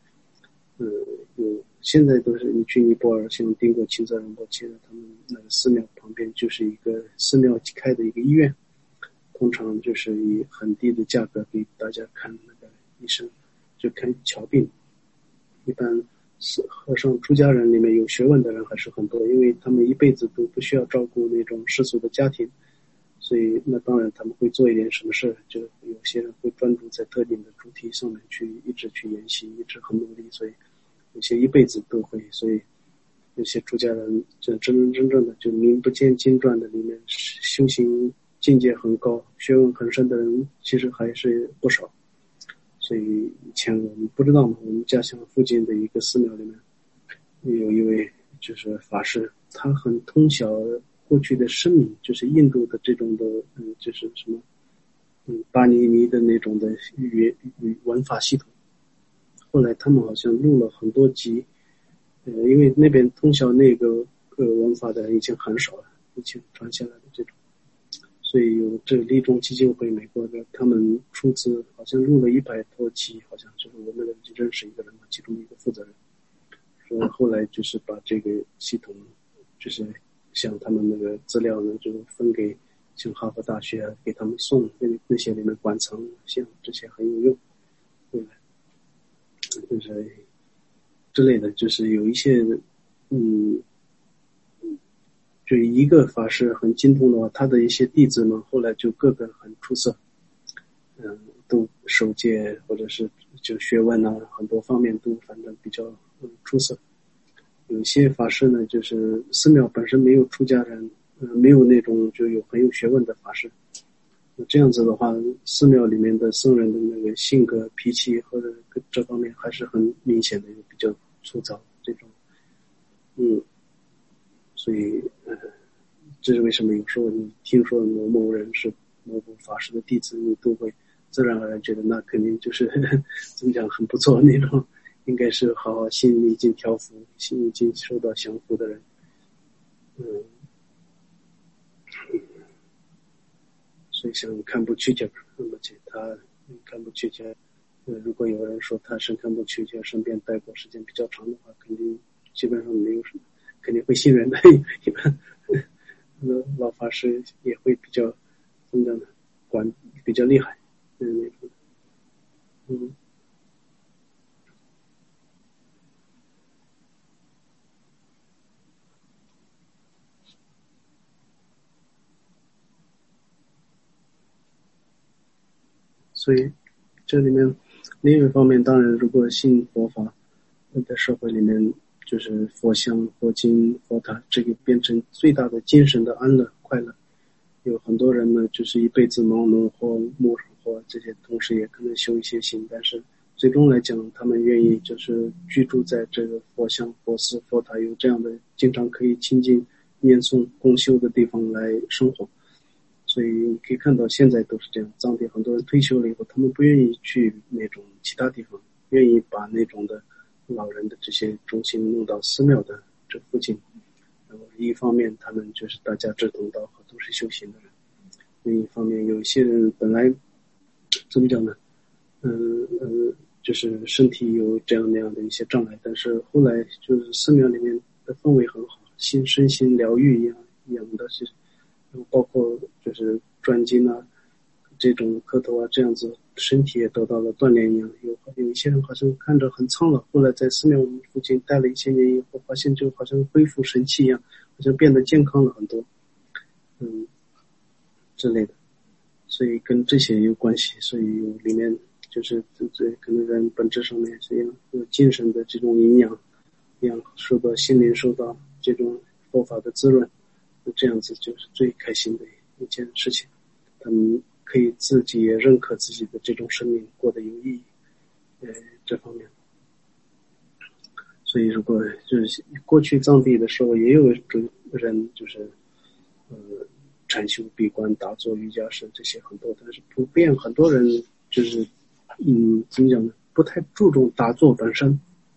现在都是你去尼泊尔，像丁果钦泽仁波切的，他们那个寺庙旁边就是一个寺庙开的一个医院，通常就是以很低的价格给大家看那个医生，就看瞧病。一般和尚出家人里面有学问的人还是很多，因为他们一辈子都不需要照顾那种世俗的家庭，所以那当然他们会做一点什么事，就有些人会专注在特定的主题上面一直去研习，一直很努力，所以有些一辈子都会，所以有些出家人真正的就名不见经传的里面修行境界很高、学问很深的人其实还是不少。所以以前我们不知道嘛，我们家乡附近的一个寺庙里面有一位就是法师，他很通晓过去的声明，就是印度的这种的就是什么巴尼尼的那种的语文法系统。后来他们好像录了很多集，因为那边通晓那个文法的人已经很少了，以前传下来的这种，所以有这个利众基金会美国的，他们出资好像录了100多集，好像就是我们认识一个人嘛，其中一个负责人说，后来就是把这个系统，就是像他们那个资料呢，就分给像哈佛大学啊，给他们送那些里面馆藏，像这些很有用，对吧？就是之类的，就是有一些就一个法师很精通的话，他的一些弟子们后来就个个很出色，都受戒或者是就学问啊，很多方面都反正比较出色。有些法师呢，就是寺庙本身没有出家人，没有那种就很有学问的法师。这样子的话，寺庙里面的僧人的那个性格、脾气或者这方面还是很明显的，有比较粗糙这种，所以这是为什么有时候你听说某人是某法师的弟子，你都会自然而然觉得那肯定就是怎么讲很不错那种，应该是好好心已经调伏，心已经受到降服的人。所以像堪布曲家，而且他堪布曲家，如果有人说他是堪布曲家身边待过时间比较长的话，肯定基本上没有什么，肯定会信任的。一般老法师也会比较怎么讲呢，比较厉害，那种。 所以这里面另一方面，当然如果信佛法在社会里面，就是佛像、佛经、佛塔，这个变成最大的精神的安乐快乐。有很多人呢，就是一辈子忙农或牧或这些，同时也可能修一些行，但是最终来讲，他们愿意就是居住在这个佛像、佛寺、佛塔，有这样的经常可以亲近、念诵、共修的地方来生活。所以你可以看到现在都是这样，藏地很多人退休了以后，他们不愿意去那种其他地方，愿意把那种的老人的这些中心弄到寺庙的这附近。然后一方面他们就是大家志同道合，都是修行的人，另一方面有一些人本来怎么讲呢，就是身体有这样那样的一些障碍，但是后来就是寺庙里面的氛围很好，身心疗愈一样的是，包括就是转经啊这种磕头啊，这样子身体也得到了锻炼一样。有一些人好像看着很苍老，后来在寺庙附近待了一些年以后，发现就好像恢复神气一样，好像变得健康了很多，之类的。所以跟这些有关系，所以里面就是这可能人本质上面是有精神的这种营养，受到心灵受到这种佛法的滋润，这样子就是最开心的一件事情。他们可以自己也认可自己的这种生命过得有意义，这方面。所以如果就是过去藏地的时候，也有人就是禅修、闭关、打坐、瑜伽士这些很多，但是普遍很多人就是怎么讲呢？不太注重打坐本身。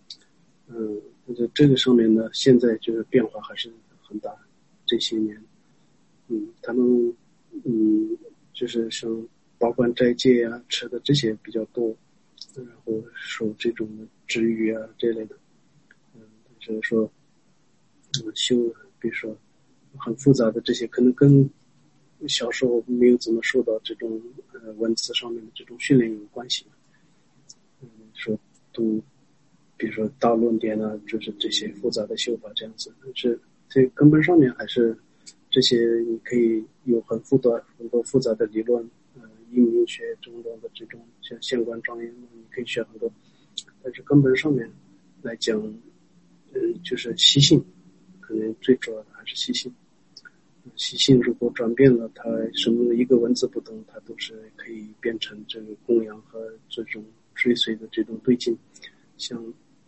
这个上面呢，现在就是变化还是很大。这些年，他们就是像保管斋戒啊、吃的这些比较多，然后受这种止语啊这类的，就是说，修，比如说很复杂的这些，可能跟小时候没有怎么受到这种文字上面的这种训练有关系。说读，比如说大论点啊，就是这些复杂的修法这样子，但是这根本上面还是这些你可以有很多复杂的理论，应用学中的这种像现观庄严，你可以学很多，但是根本上面来讲，就是习性，可能最主要的还是习性。习性如果转变了，它什么一个文字不同，它都是可以变成这个供养和这种追随的这种对境。像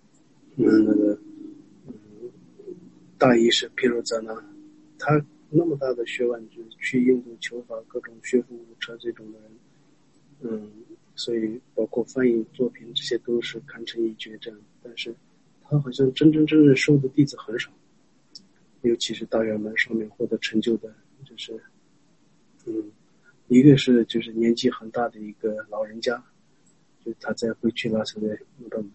大意是毗卢遮那，他那么大的学问，就是去印度求法，各种学富五车这种的人，所以包括翻译作品这些都是堪称一绝这样。但是他好像真正收的弟子很少，尤其是大圆满上面获得成就的，就是一个是就是年纪很大的一个老人家，就他在回去拉萨的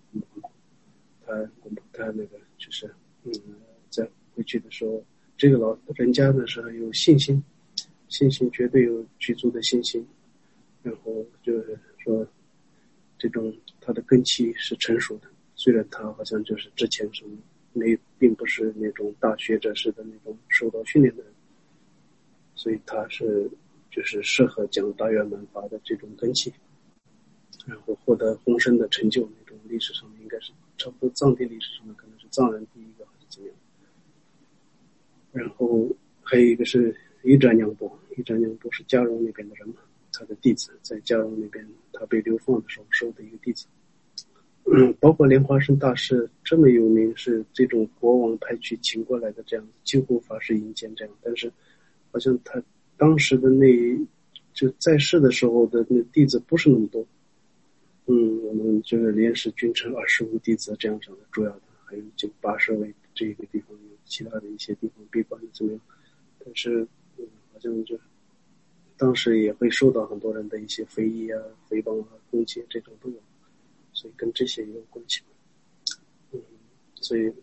他那个就是在回去的时候，这个老人家呢是很有信心绝对有具足的信心，然后就是说这种他的根基是成熟的，虽然他好像就是之前是并不是那种大学者式的那种受到训练的人，所以他是就是适合讲大圆满法的这种根基，然后获得宏深的成就，那种历史上面应该是差不多藏地历史上面可能是藏人第一个还是怎么样。然后还有一个是一瞻娘波是嘉荣那边的人嘛，他的弟子在嘉荣那边，他被流放的时候收的一个弟子。包括莲花生大师这么有名，是这种国王派去请过来的，这样几乎法师引荐这样，但是好像他当时的就在世的时候的那弟子不是那么多。我们这个莲师君臣25弟子这样讲的，主要的还有就80位，这个地方有其他的一些地方闭关的怎么样？但是好像就当时也会受到很多人的一些非议啊、诽谤啊、攻击，这种都有，所以跟这些也有关系。所以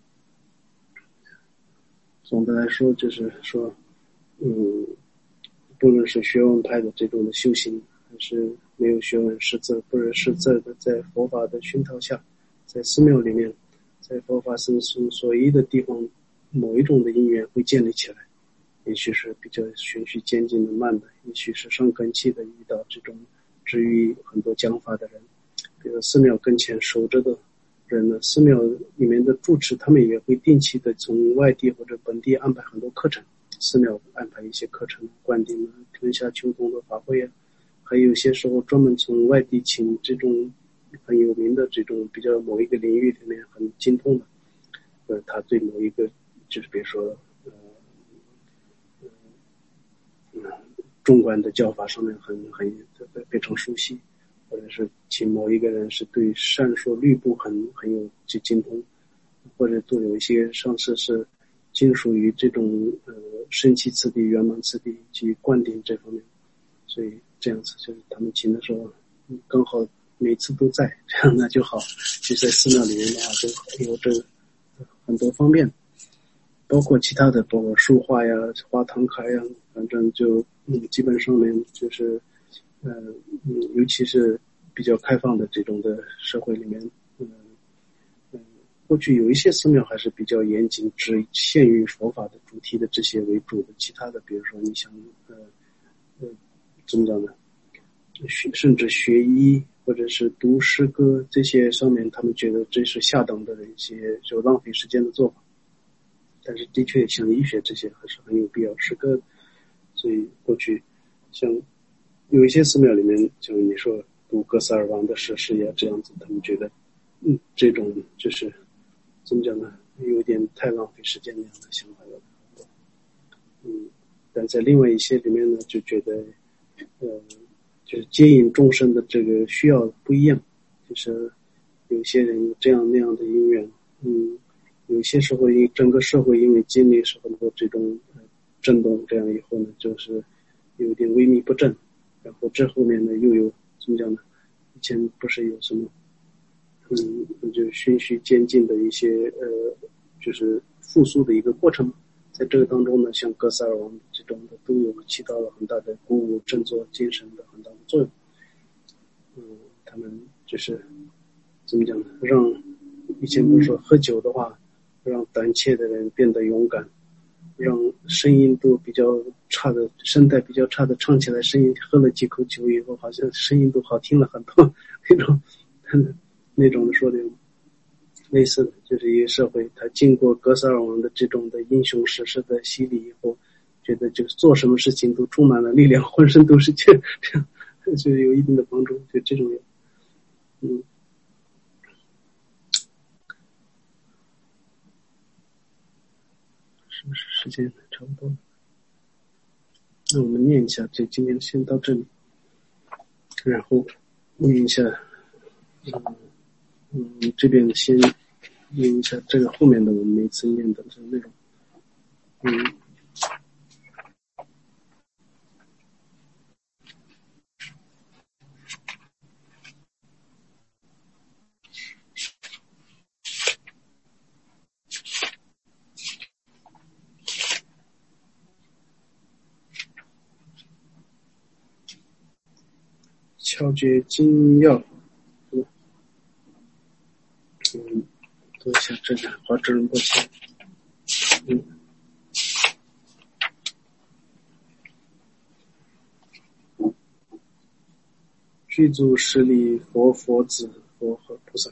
总的来说就是说，不论是学问派的这种的修行，还是没有学问识字不是识字的，在佛法的熏陶下，在寺庙里面，在佛法僧所依的地方，某一种的因缘会建立起来，也许是比较循序渐进的慢的，也许是上根器的遇到这种至于很多讲法的人，比如寺庙跟前守着的人呢，寺庙里面的住持他们也会定期的从外地或者本地安排很多课程，寺庙安排一些课程，灌顶啊、春夏秋冬的法会啊，还有些时候专门从外地请这种很有名的这种比较某一个领域里面很精通的，他对某一个就是比如说中观的教法上面非常熟悉，或者是请某一个人是对善说律部很有精通，或者都有一些上师是精属于这种升起次第、圆满次第及灌顶这方面，所以这样子就是他们请的时候刚好每次都在，这样那就好。就在寺庙里面的话，就有这很多方面，包括其他的，包括书画呀、画堂卡呀，反正就基本上面就是尤其是比较开放的这种的社会里面，过去有一些寺庙还是比较严谨，只限于佛法的主题的这些为主的，其他的比如说你像怎么讲呢？甚至学医或者是读诗歌这些上面，他们觉得这是下等的一些就浪费时间的做法。但是的确像医学这些还是很有必要，诗歌，所以过去像有一些寺庙里面，就你说读格萨尔王的诗呀这样子，他们觉得这种就是怎么讲呢，有点太浪费时间那样的想法了。但在另外一些里面呢，就觉得就是接引众生的这个需要不一样，就是有些人有这样那样的因缘，有些时候整个社会因为经历是很多这种震动，这样以后呢，就是有点萎靡不振，然后这后面呢又有怎么讲呢？以前不是有什么就循序渐进的一些就是复苏的一个过程，在这个当中呢，像格萨尔王这种的都有起到了很大的鼓舞振作精神的很大的作用。他们就是怎么讲呢？让以前不是说喝酒的话，让胆怯的人变得勇敢，让声音都比较差的、声带比较差的唱起来，声音喝了几口酒以后，好像声音都好听了很多，那种说的类似的，就是一个社会，他经过格萨尔王的这种的英雄史诗的洗礼以后，觉得就是做什么事情都充满了力量，浑身都是劲，这样就有一定的帮助。就这种是不是时间差不多了？那我们念一下，这今天先到这里，然后念一下，这边先念一下这个后面的我们每次念的这个内容。敲诀精要，读一下这个华智仁波切。具足十力佛子佛和菩萨，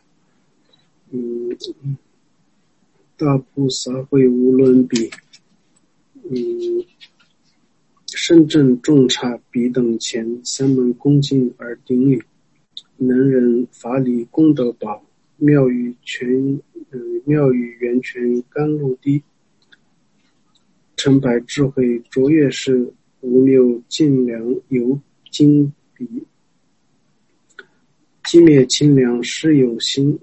大菩萨会无伦比，深正众刹彼等前，三门恭敬而顶礼，能人法理功德宝，妙语源泉甘露滴，成百智慧卓越世，无谬尽良有精笔，寂灭清凉师有心，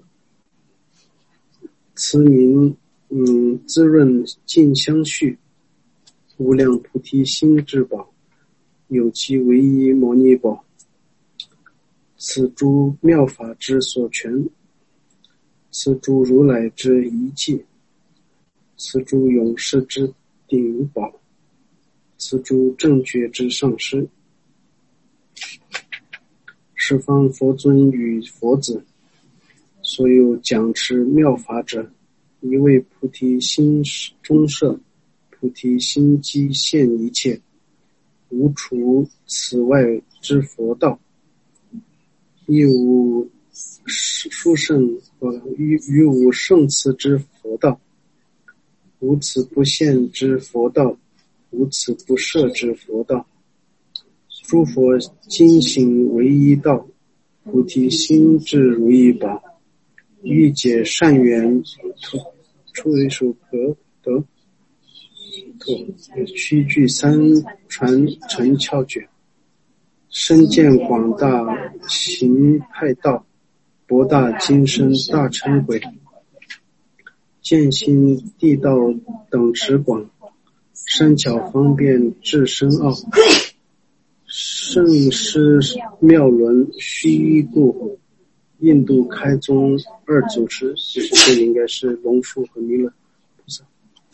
慈名滋润尽相续，无量菩提心至宝，有其唯一摩尼宝，此诸妙法之所全，此诸如来之遗迹，此诸永世之顶宝，此诸正觉之上师，十方佛尊与佛子，所有讲持妙法者，一为菩提心中摄，菩提心机现一切，无除此外之佛道， 亦无殊胜于无圣慈之佛道，无此不现之佛道，无此不摄之佛道。诸佛精行唯一道，菩提心智如意宝，欲解善缘出手可得，屈具三传成窍诀，身见广大行派道，博大精深大乘轨，见心地道等持广，善巧方便至深奥，圣师妙轮须依故，印度开宗二祖师，其实这应该是龙树和弥勒菩萨。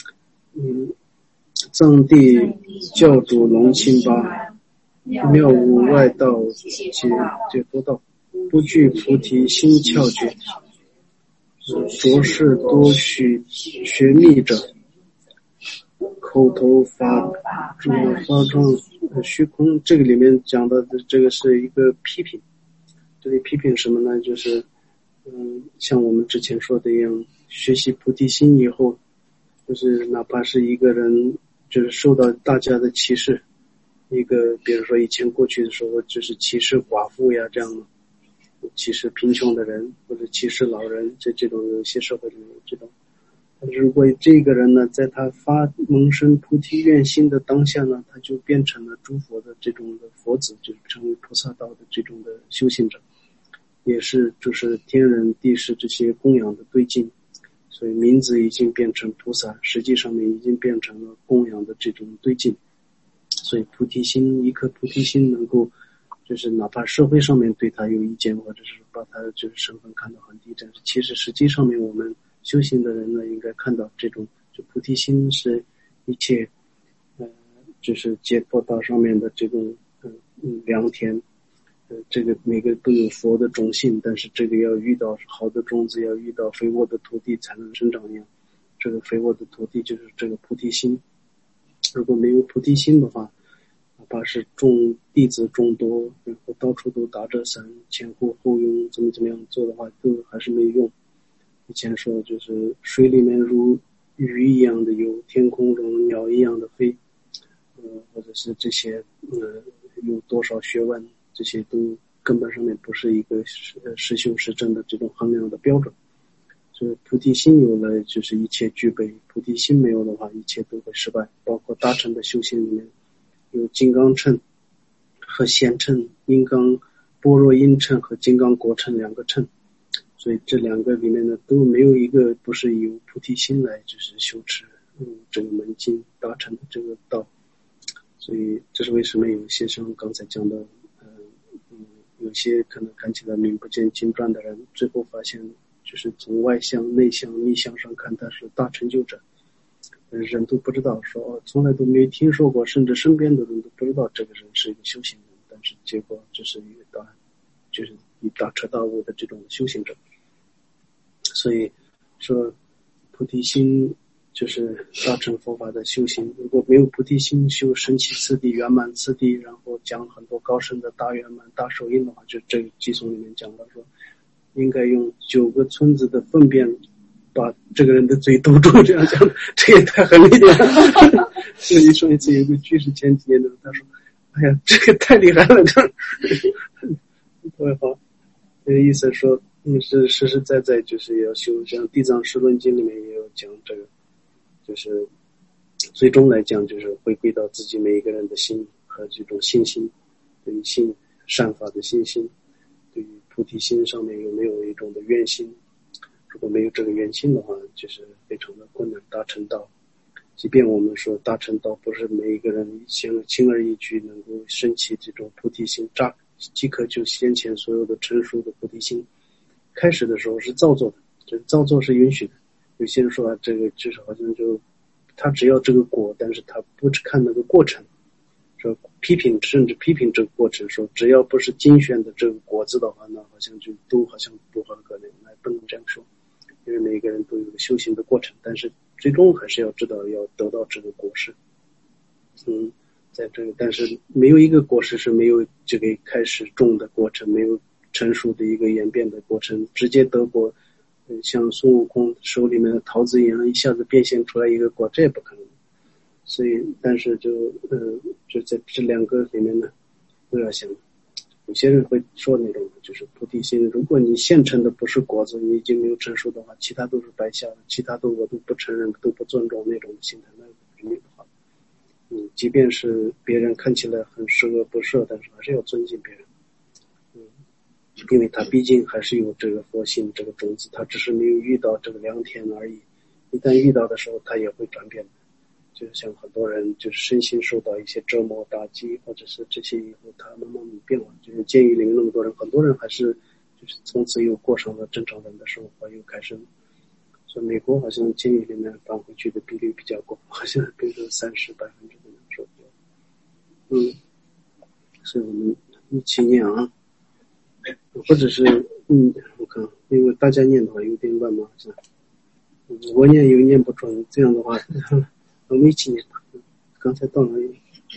藏地教主龙钦巴，妙无外道解脱道，不具菩提心窍诀，着世多许学密者，口头发状虚空。这个里面讲的这个是一个批评，这里批评什么呢？就是像我们之前说的一样，学习菩提心以后，就是哪怕是一个人就是受到大家的歧视，一个比如说以前过去的时候就是歧视寡妇呀，这样的歧视贫穷的人，或者歧视老人，这种有些社会里面有这种。如果这个人呢，在他发萌生菩提愿心的当下呢，他就变成了诸佛的这种的佛子，就是成为菩萨道的这种的修行者，也是就是天人地士这些供养的对境，所以名字已经变成菩萨，实际上面已经变成了供养的这种对境。所以菩提心，一颗菩提心能够就是哪怕社会上面对他有意见，或者是把他就是身份看到很低，但是其实实际上面我们修行的人呢，应该看到这种就菩提心是一切就是解脱道上面的这种良田，这个每个都有佛的种性，但是这个要遇到好的种子，要遇到肥沃的土地才能生长一样。这个肥沃的土地就是这个菩提心。如果没有菩提心的话，哪怕是弟子众多，然后到处都打着伞，前呼后拥，怎么样做的话，都还是没用。以前说就是水里面如鱼一样的游，天空中鸟一样的飞，或者是这些有多少学问，这些都根本上面不是一个实修实证的这种衡量的标准。所以菩提心有了，就是一切具备；菩提心没有的话，一切都会失败。包括大乘的修行里面，有金刚乘和贤乘，般若音乘和金刚果乘两个乘。所以这两个里面呢，都没有一个不是由菩提心来就是修持这个门径达成的这个道。所以这是为什么有些像刚才讲的有些可能看起来名不见经传的人，最后发现就是从外向内向逆向上看他是大成就者，人都不知道说从来都没听说过，甚至身边的人都不知道这个人是一个修行人，但是结果这是一个就是以大彻大悟的这种修行者。所以说菩提心就是大乘佛法的修行。如果没有菩提心，修神奇次第圆满次第，然后讲很多高深的大圆满大手印的话，就这个偈颂里面讲了说应该用9个村子的粪便把这个人的嘴堵住，这样讲，这也太狠了一点。所以说一次有一个居士前几年的他说哎呀这个太厉害了，这特别好。这个意思说是实实在在就是要修，像地藏十轮经里面也有讲这个，就是最终来讲就是回归到自己每一个人的心和这种信心，对于善法的信心，对于菩提心上面有没有一种的愿心。如果没有这个愿心的话，就是非常的困难达成道。即便我们说达成道不是每一个人轻而易举能够升起这种菩提心，即可就先前所有的成熟的菩提心。开始的时候是造作的，这造作是允许的。有些人说这个就是好像就他只要这个果，但是他不只看那个过程，说甚至批评这个过程，说只要不是精选的这个果子的话，那好像就都好像不合格的，那不能这样说。因为每个人都有个修行的过程，但是最终还是要知道要得到这个果实。在这个但是没有一个果实是没有这个开始种的过程，没有成熟的一个演变的过程，直接得果，像孙悟空手里面的桃子一样，一下子变现出来一个果，这也不可能。所以，但是就在这两个里面呢，都要想。有些人会说那种就是菩提心，如果你现成的不是果子，你已经没有成熟的话，其他都是白瞎的，其他的我都不承认，都不尊重那种心态，那肯定不好。即便是别人看起来很十恶不赦，但是还是要尊敬别人。因为他毕竟还是有这个佛性这个种子，他只是没有遇到这个良田而已。一旦遇到的时候，他也会转变的。就像很多人就是身心受到一些折磨打击，或者是这些以后他慢慢变了。就是监狱里面那么多人，很多人还是就是从此又过上了正常人的生活，又开始。所以美国好像监狱里面放回去的比例比较高，好像比如说30%的人说所以我们一起念啊，或者是我看因为大家念的话有点乱嘛，好像我念又念不准，这样的话我们一起念吧。刚才到哪里？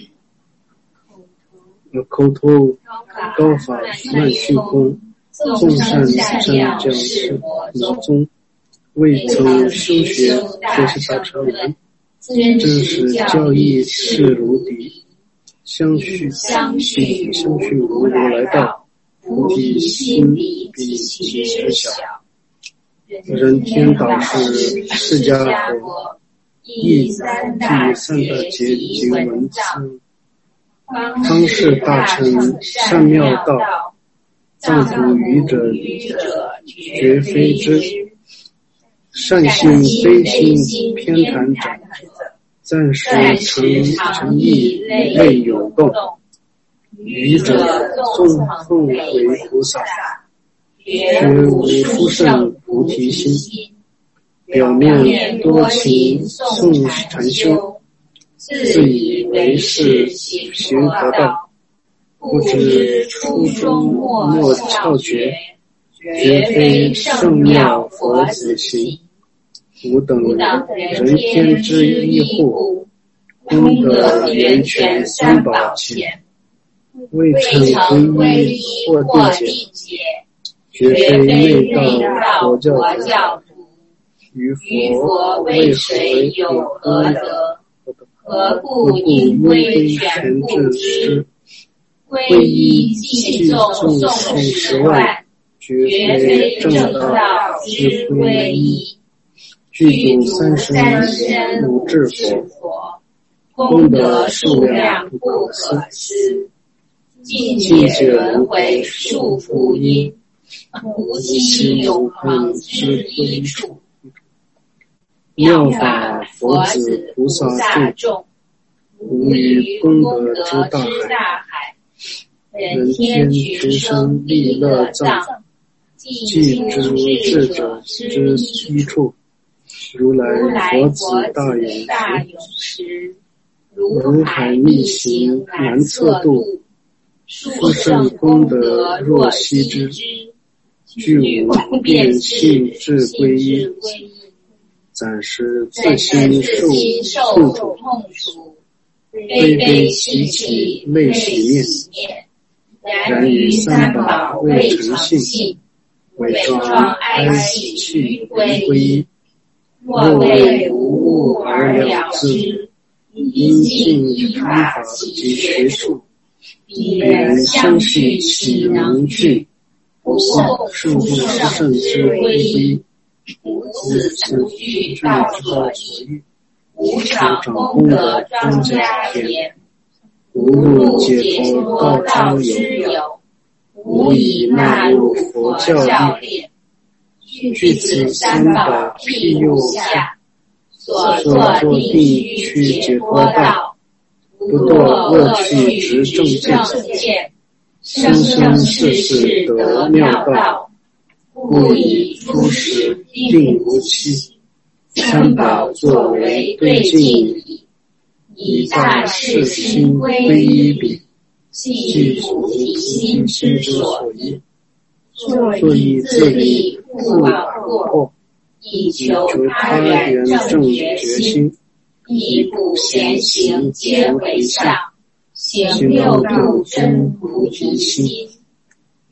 口头高法慢虚空，众善善教是魔宗，未曾修学就是大乘人，真实教义是如敌，相续无如来道，菩提心比其知晓。人天导师释迦佛译三大劫及文字，方是大乘善妙道，藏图愚者绝非知，善心非心偏袒者，暂时诚意类有动，愚者纵奉为菩萨，绝无殊胜菩提心，表面多情诵禅修，自以为是行得道，不知初中莫窍诀，绝非圣妙佛子行。吾等人天之一护，功德源泉三宝前，未曾皈依或地解，绝非内道佛教徒。于佛为谁有何德？何故以威权布施？皈依祭众诵10万，绝非正道之皈依。具足三身无智佛，功德数量不可思。尽解轮回数福音，无期永恒之一处。妙法佛子菩萨众，无于功德之大海。人天觉生利乐藏，即知智者之一处。如来佛子大勇时，如海逆行难测度，殊胜功德若悉知，具无变性智归依，暂时自心受痛楚，悲悲喜喜泪洗面，然于三宝未成性，伪装哀喜去归依。若为无物而了之，因尽诸法及学处，彼人相续岂能去？不诵数不胜之归依，无此无惧道所依，无赏功德庄家田，无入解脱高道之有，无以纳入佛教列。具此三宝庇佑下，所作地去解脱道，不堕恶趣直正见，生生世世得妙道，故以诸时定无期，三宝作为对境矣，以大世心归依彼，即菩提心之所依。所以自力不惑，以求他缘正觉心，以补闲行皆为上，行六度真菩提心。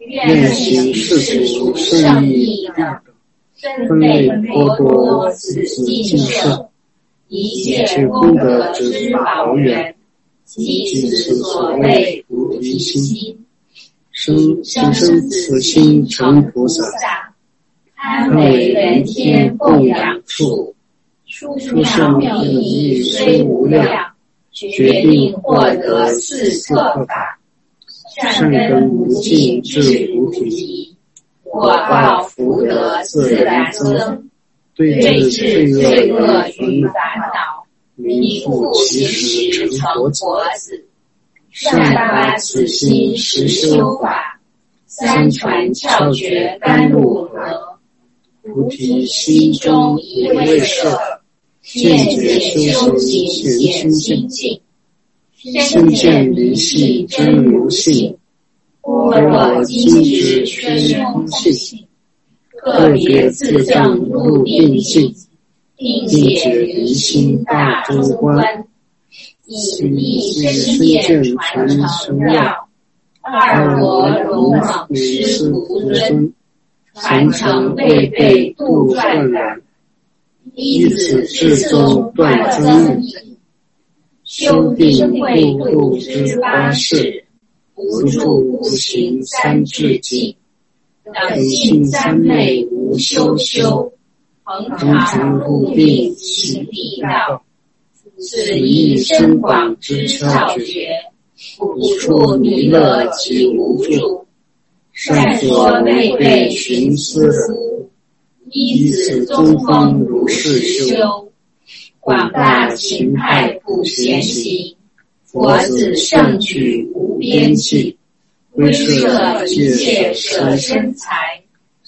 愿行世俗圣义的分类颇多此尽受，一切功德之宝源，即此所谓菩提心。生此心成菩萨，堪为人天供养处。殊胜利益虽无量，决定获得四摄法。善根无尽至菩提，果报福德自然增。对治罪恶与烦恼，名副其实成佛子。善发此心实修法，三传窍诀甘露合。菩提心中一味摄，渐渐修行显心境。身见离系真如性，般若精知虚空性。个别自证入定境，并解离心大中观。以身见传神要，二罗龙猛师徒尊，传承辈辈度传染。依此至宗断增益，修定慧度之八事，不住不行三智境。等性三昧无修，恒常入定行地道。此亦深广之窍诀，不处弥勒及无助。善所未备寻思夫，依此宗风如是修。广大勤派不闲行，佛子盛举无边际。威摄一切舍身财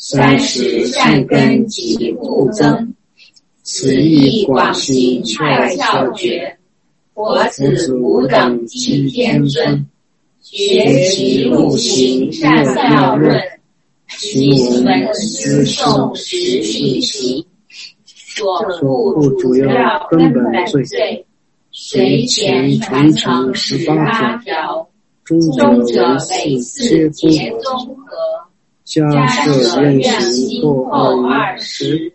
，30善根即不增。此亦广行快窍诀，佛子无等即天尊。学习入行善妙论，其文思诵实必行。所护主要根本罪，随前传承18条。中者为四皆综合，加设愿行过20。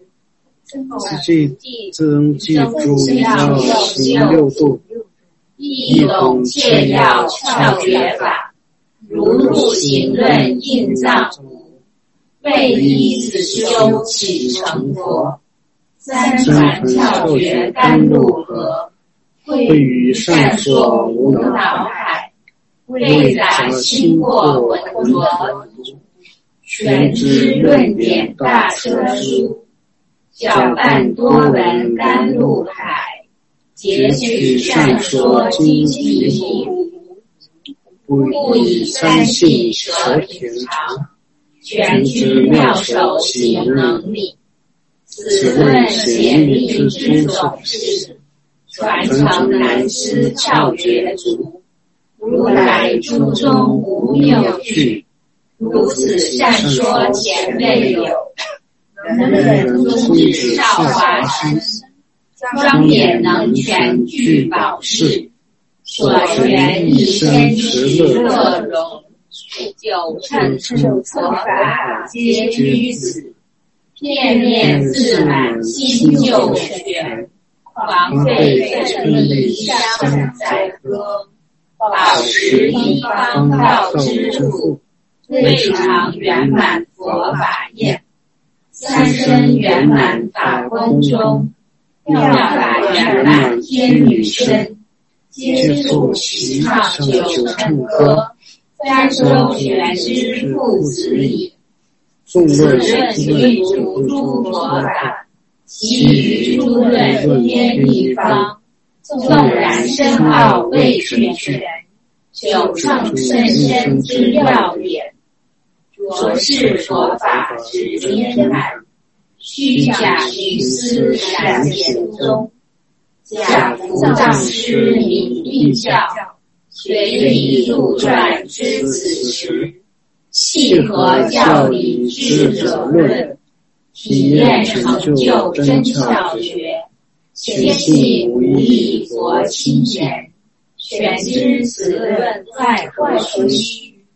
自记住要行6度，亦懂切要窍诀法，如入行论印藏图，未依此修起成佛。三传窍诀甘露合，会与善所无脑海。未杂心过文浊，全知论点大车书，搅拌多闻甘露海，截取善说经题目，不以三性舍品尝，全知妙手行能力。此论显力之总是，传承南师窍诀足。如来诸宗无谬句，如此善说前未有。人宗之少华师，庄严能全具宝事，所缘一身持乐容。九乘佛法皆居此，片面自满心就全，狂废称力相载歌。宝石一方道之父，未尝圆满佛法宴。三身圆满法宫中，妙法圆满天女身。皆复其唱九乘歌，三周全知父子矣。此论具足诸佛法，其余诸论偏一方。纵然深奥未全，九乘甚深之要点，着是佛法之天坛。虚假于斯善言中，假伏藏师名必教，随理杜撰知此时。契合教理智者论，体验成就真窍诀。切系无益佛亲言，全知此论外或虚。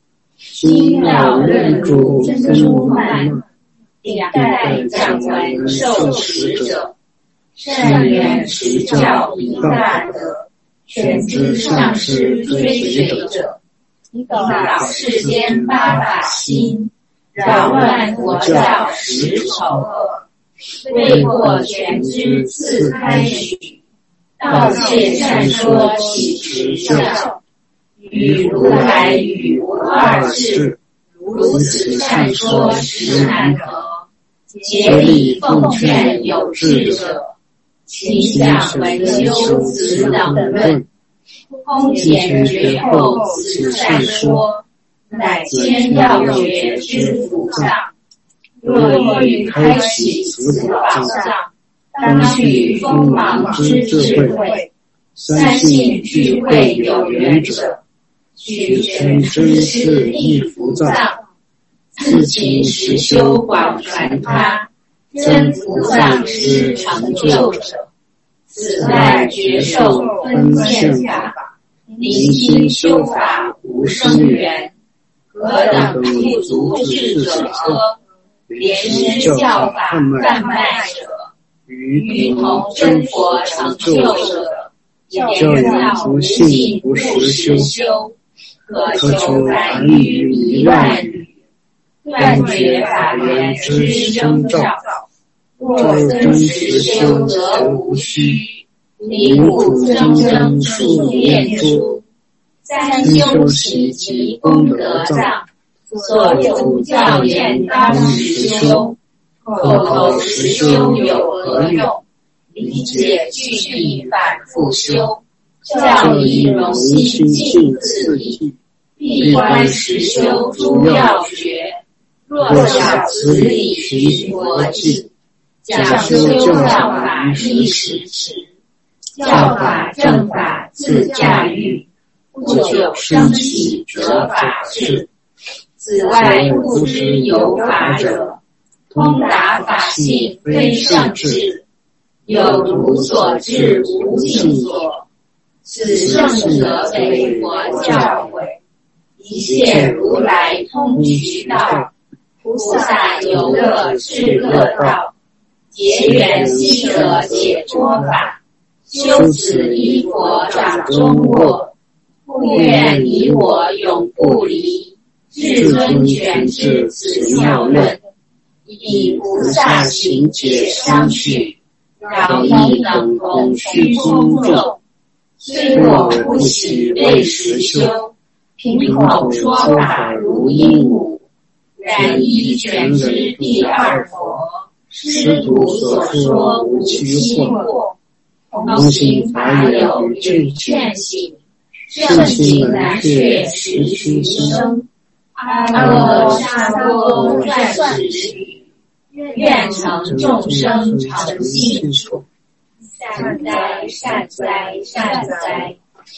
轻妙忍住珍珠慢，两代讲闻受持者，善缘持教一大德，全知上师追随者，引导世间八法心，扰乱佛教十丑恶，为获全知自开许，道切善说起持教，与如来语无二致，如此善说实难得，竭力奉劝有志者，请想闻修此等论，空前绝后此善说，乃千要诀之福藏。若欲开启此宝藏，当取锋芒之智慧，三性聚会有缘者，取全真事一福藏，自勤实修广传他，真福藏之成就者。此外觉受分现法，灵心修法无生缘，何等不足智者呵？莲师教法贩卖者，于同真佛成就者，教养不信不实修，渴求凡语迷乱语，断绝法缘之征兆。若真实修则无虚，离苦铮铮数念珠，三修习及功德藏，所主教言当实修，口头实修有何用？理解具体反复修，教义容心尽自意，闭关实修诸要诀。若晓此理寻佛迹，讲修教法一时持，教法正法自驾驭，不久生起则法治。此外不知有法者，通达法性非圣智，有如所至无尽所，此圣者非佛教诲，一切如来通衢道，菩萨游乐至乐道，结缘悉得解脱法，修此依佛掌中握，不愿以我永不离，至尊全知此妙论，以菩萨行解相续，饶益等同虚空众。虽我不喜为实修，凭口说法如鹦鹉，然依全知第二佛，师徒所说无其惑，同行法友与劝醒，盛情难却时须生。阿耨萨多转指语，愿成众生诚信处。善哉善哉善哉。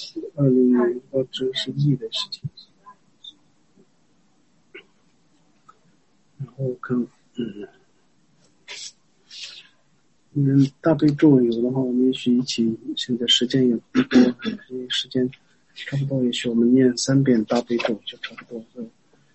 2006这是义的事情。然后看，大悲咒有的话，我们也许一起。现在时间也不多，所以时间差不多，也许我们念3遍大悲咒就差不多了。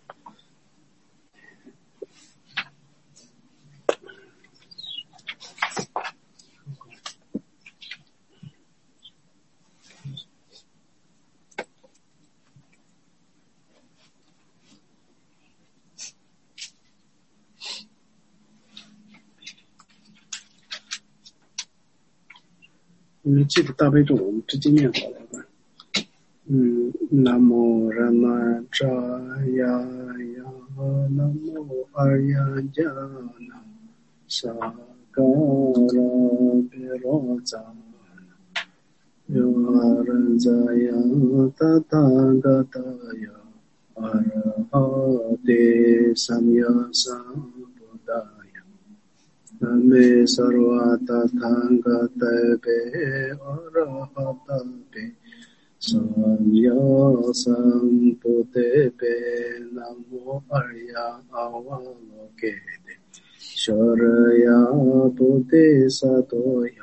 你们记得大悲咒，我们直接念好了吧。南无热那扎呀呀，南无阿呀呀那，萨嘎拉比罗扎，哟阿仁扎呀，达达嘎达呀，阿拉哈帝三呀三布达呀。Name sarvata thanga tepe arahata pe samya samputepe namo arya avalokete sharaya putte satoya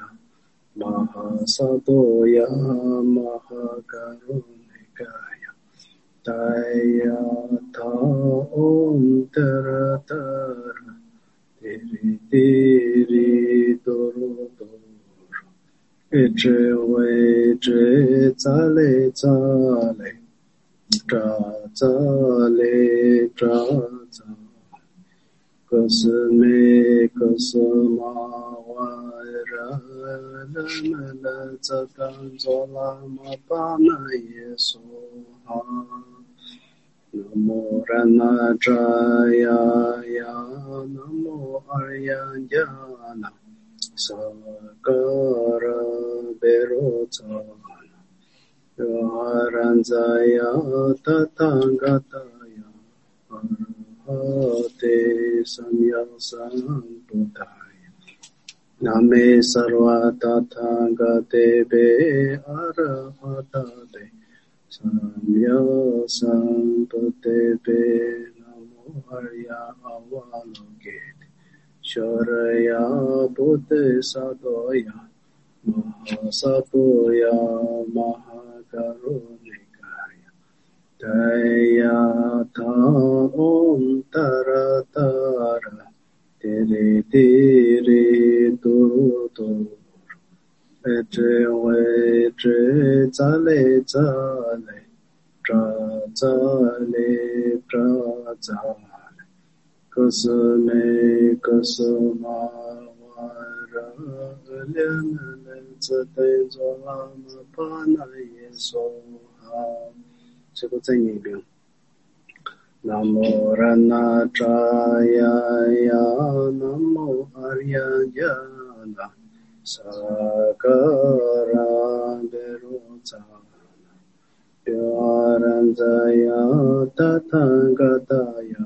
mahasadoya mahakarunikaya Daya Taom Tara Tara Diri Diri Doro Doro Eche Weche Zale Zale Tra Zale Tra Zale Kasme Kasma Wara Lamala Zatan Zola Mapana Yesoha Namo Rana Jaya Ya Namo Arya Jana Sakara Berotana Yaranzaya Tatangataya Arhate Samya Sambuddhaya Name Sarva Tathagate Be Arhate Samya Sambuddhaya Namo Arya Avalokite Sharaya Buddha Sadoya Mahasapoya Mahakarunikaya Daya Taom Tara Tara Tiri Tiri Turu Turu Eche Weche Zale Zale Tra Zale Tra Zale Kasme Kasma Wara Lemele Zate Zolama Pana Yesoha 这个再念一遍。Namo Rana Jaya Ya Namo Arya Jana Sakara Berotana Yaranzaya Tathagata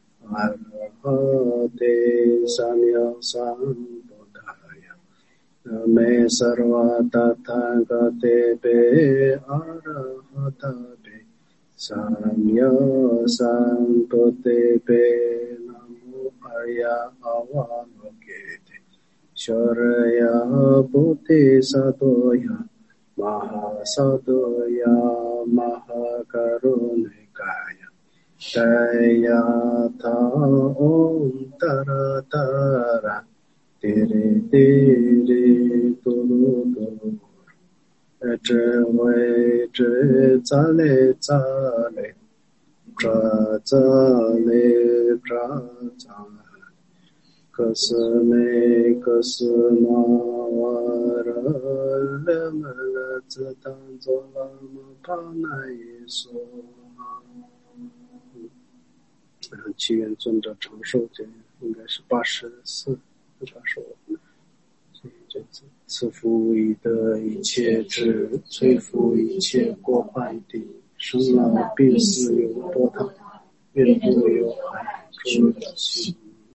Arhate Samya Sambuddhaya Name Sarva Tathagate Be Arhate Samya Sambuddhaya Namo Arya Avalokite Sharaya Buddhi Sadoya Mahasadoya Mahakarunikaya Daya Taom Tara Tara Tiri Tiri Turu Turu Eche Weche Zale Zale Tra Zale Tra Zale Kasme Kasma Wara Lemele Zatan Zolama Pana Yesoha 祈愿尊者长寿，这应该是84、85。赐福以德一切智，摧伏一切过患地，生老病死有多大，愿度有害诸有情。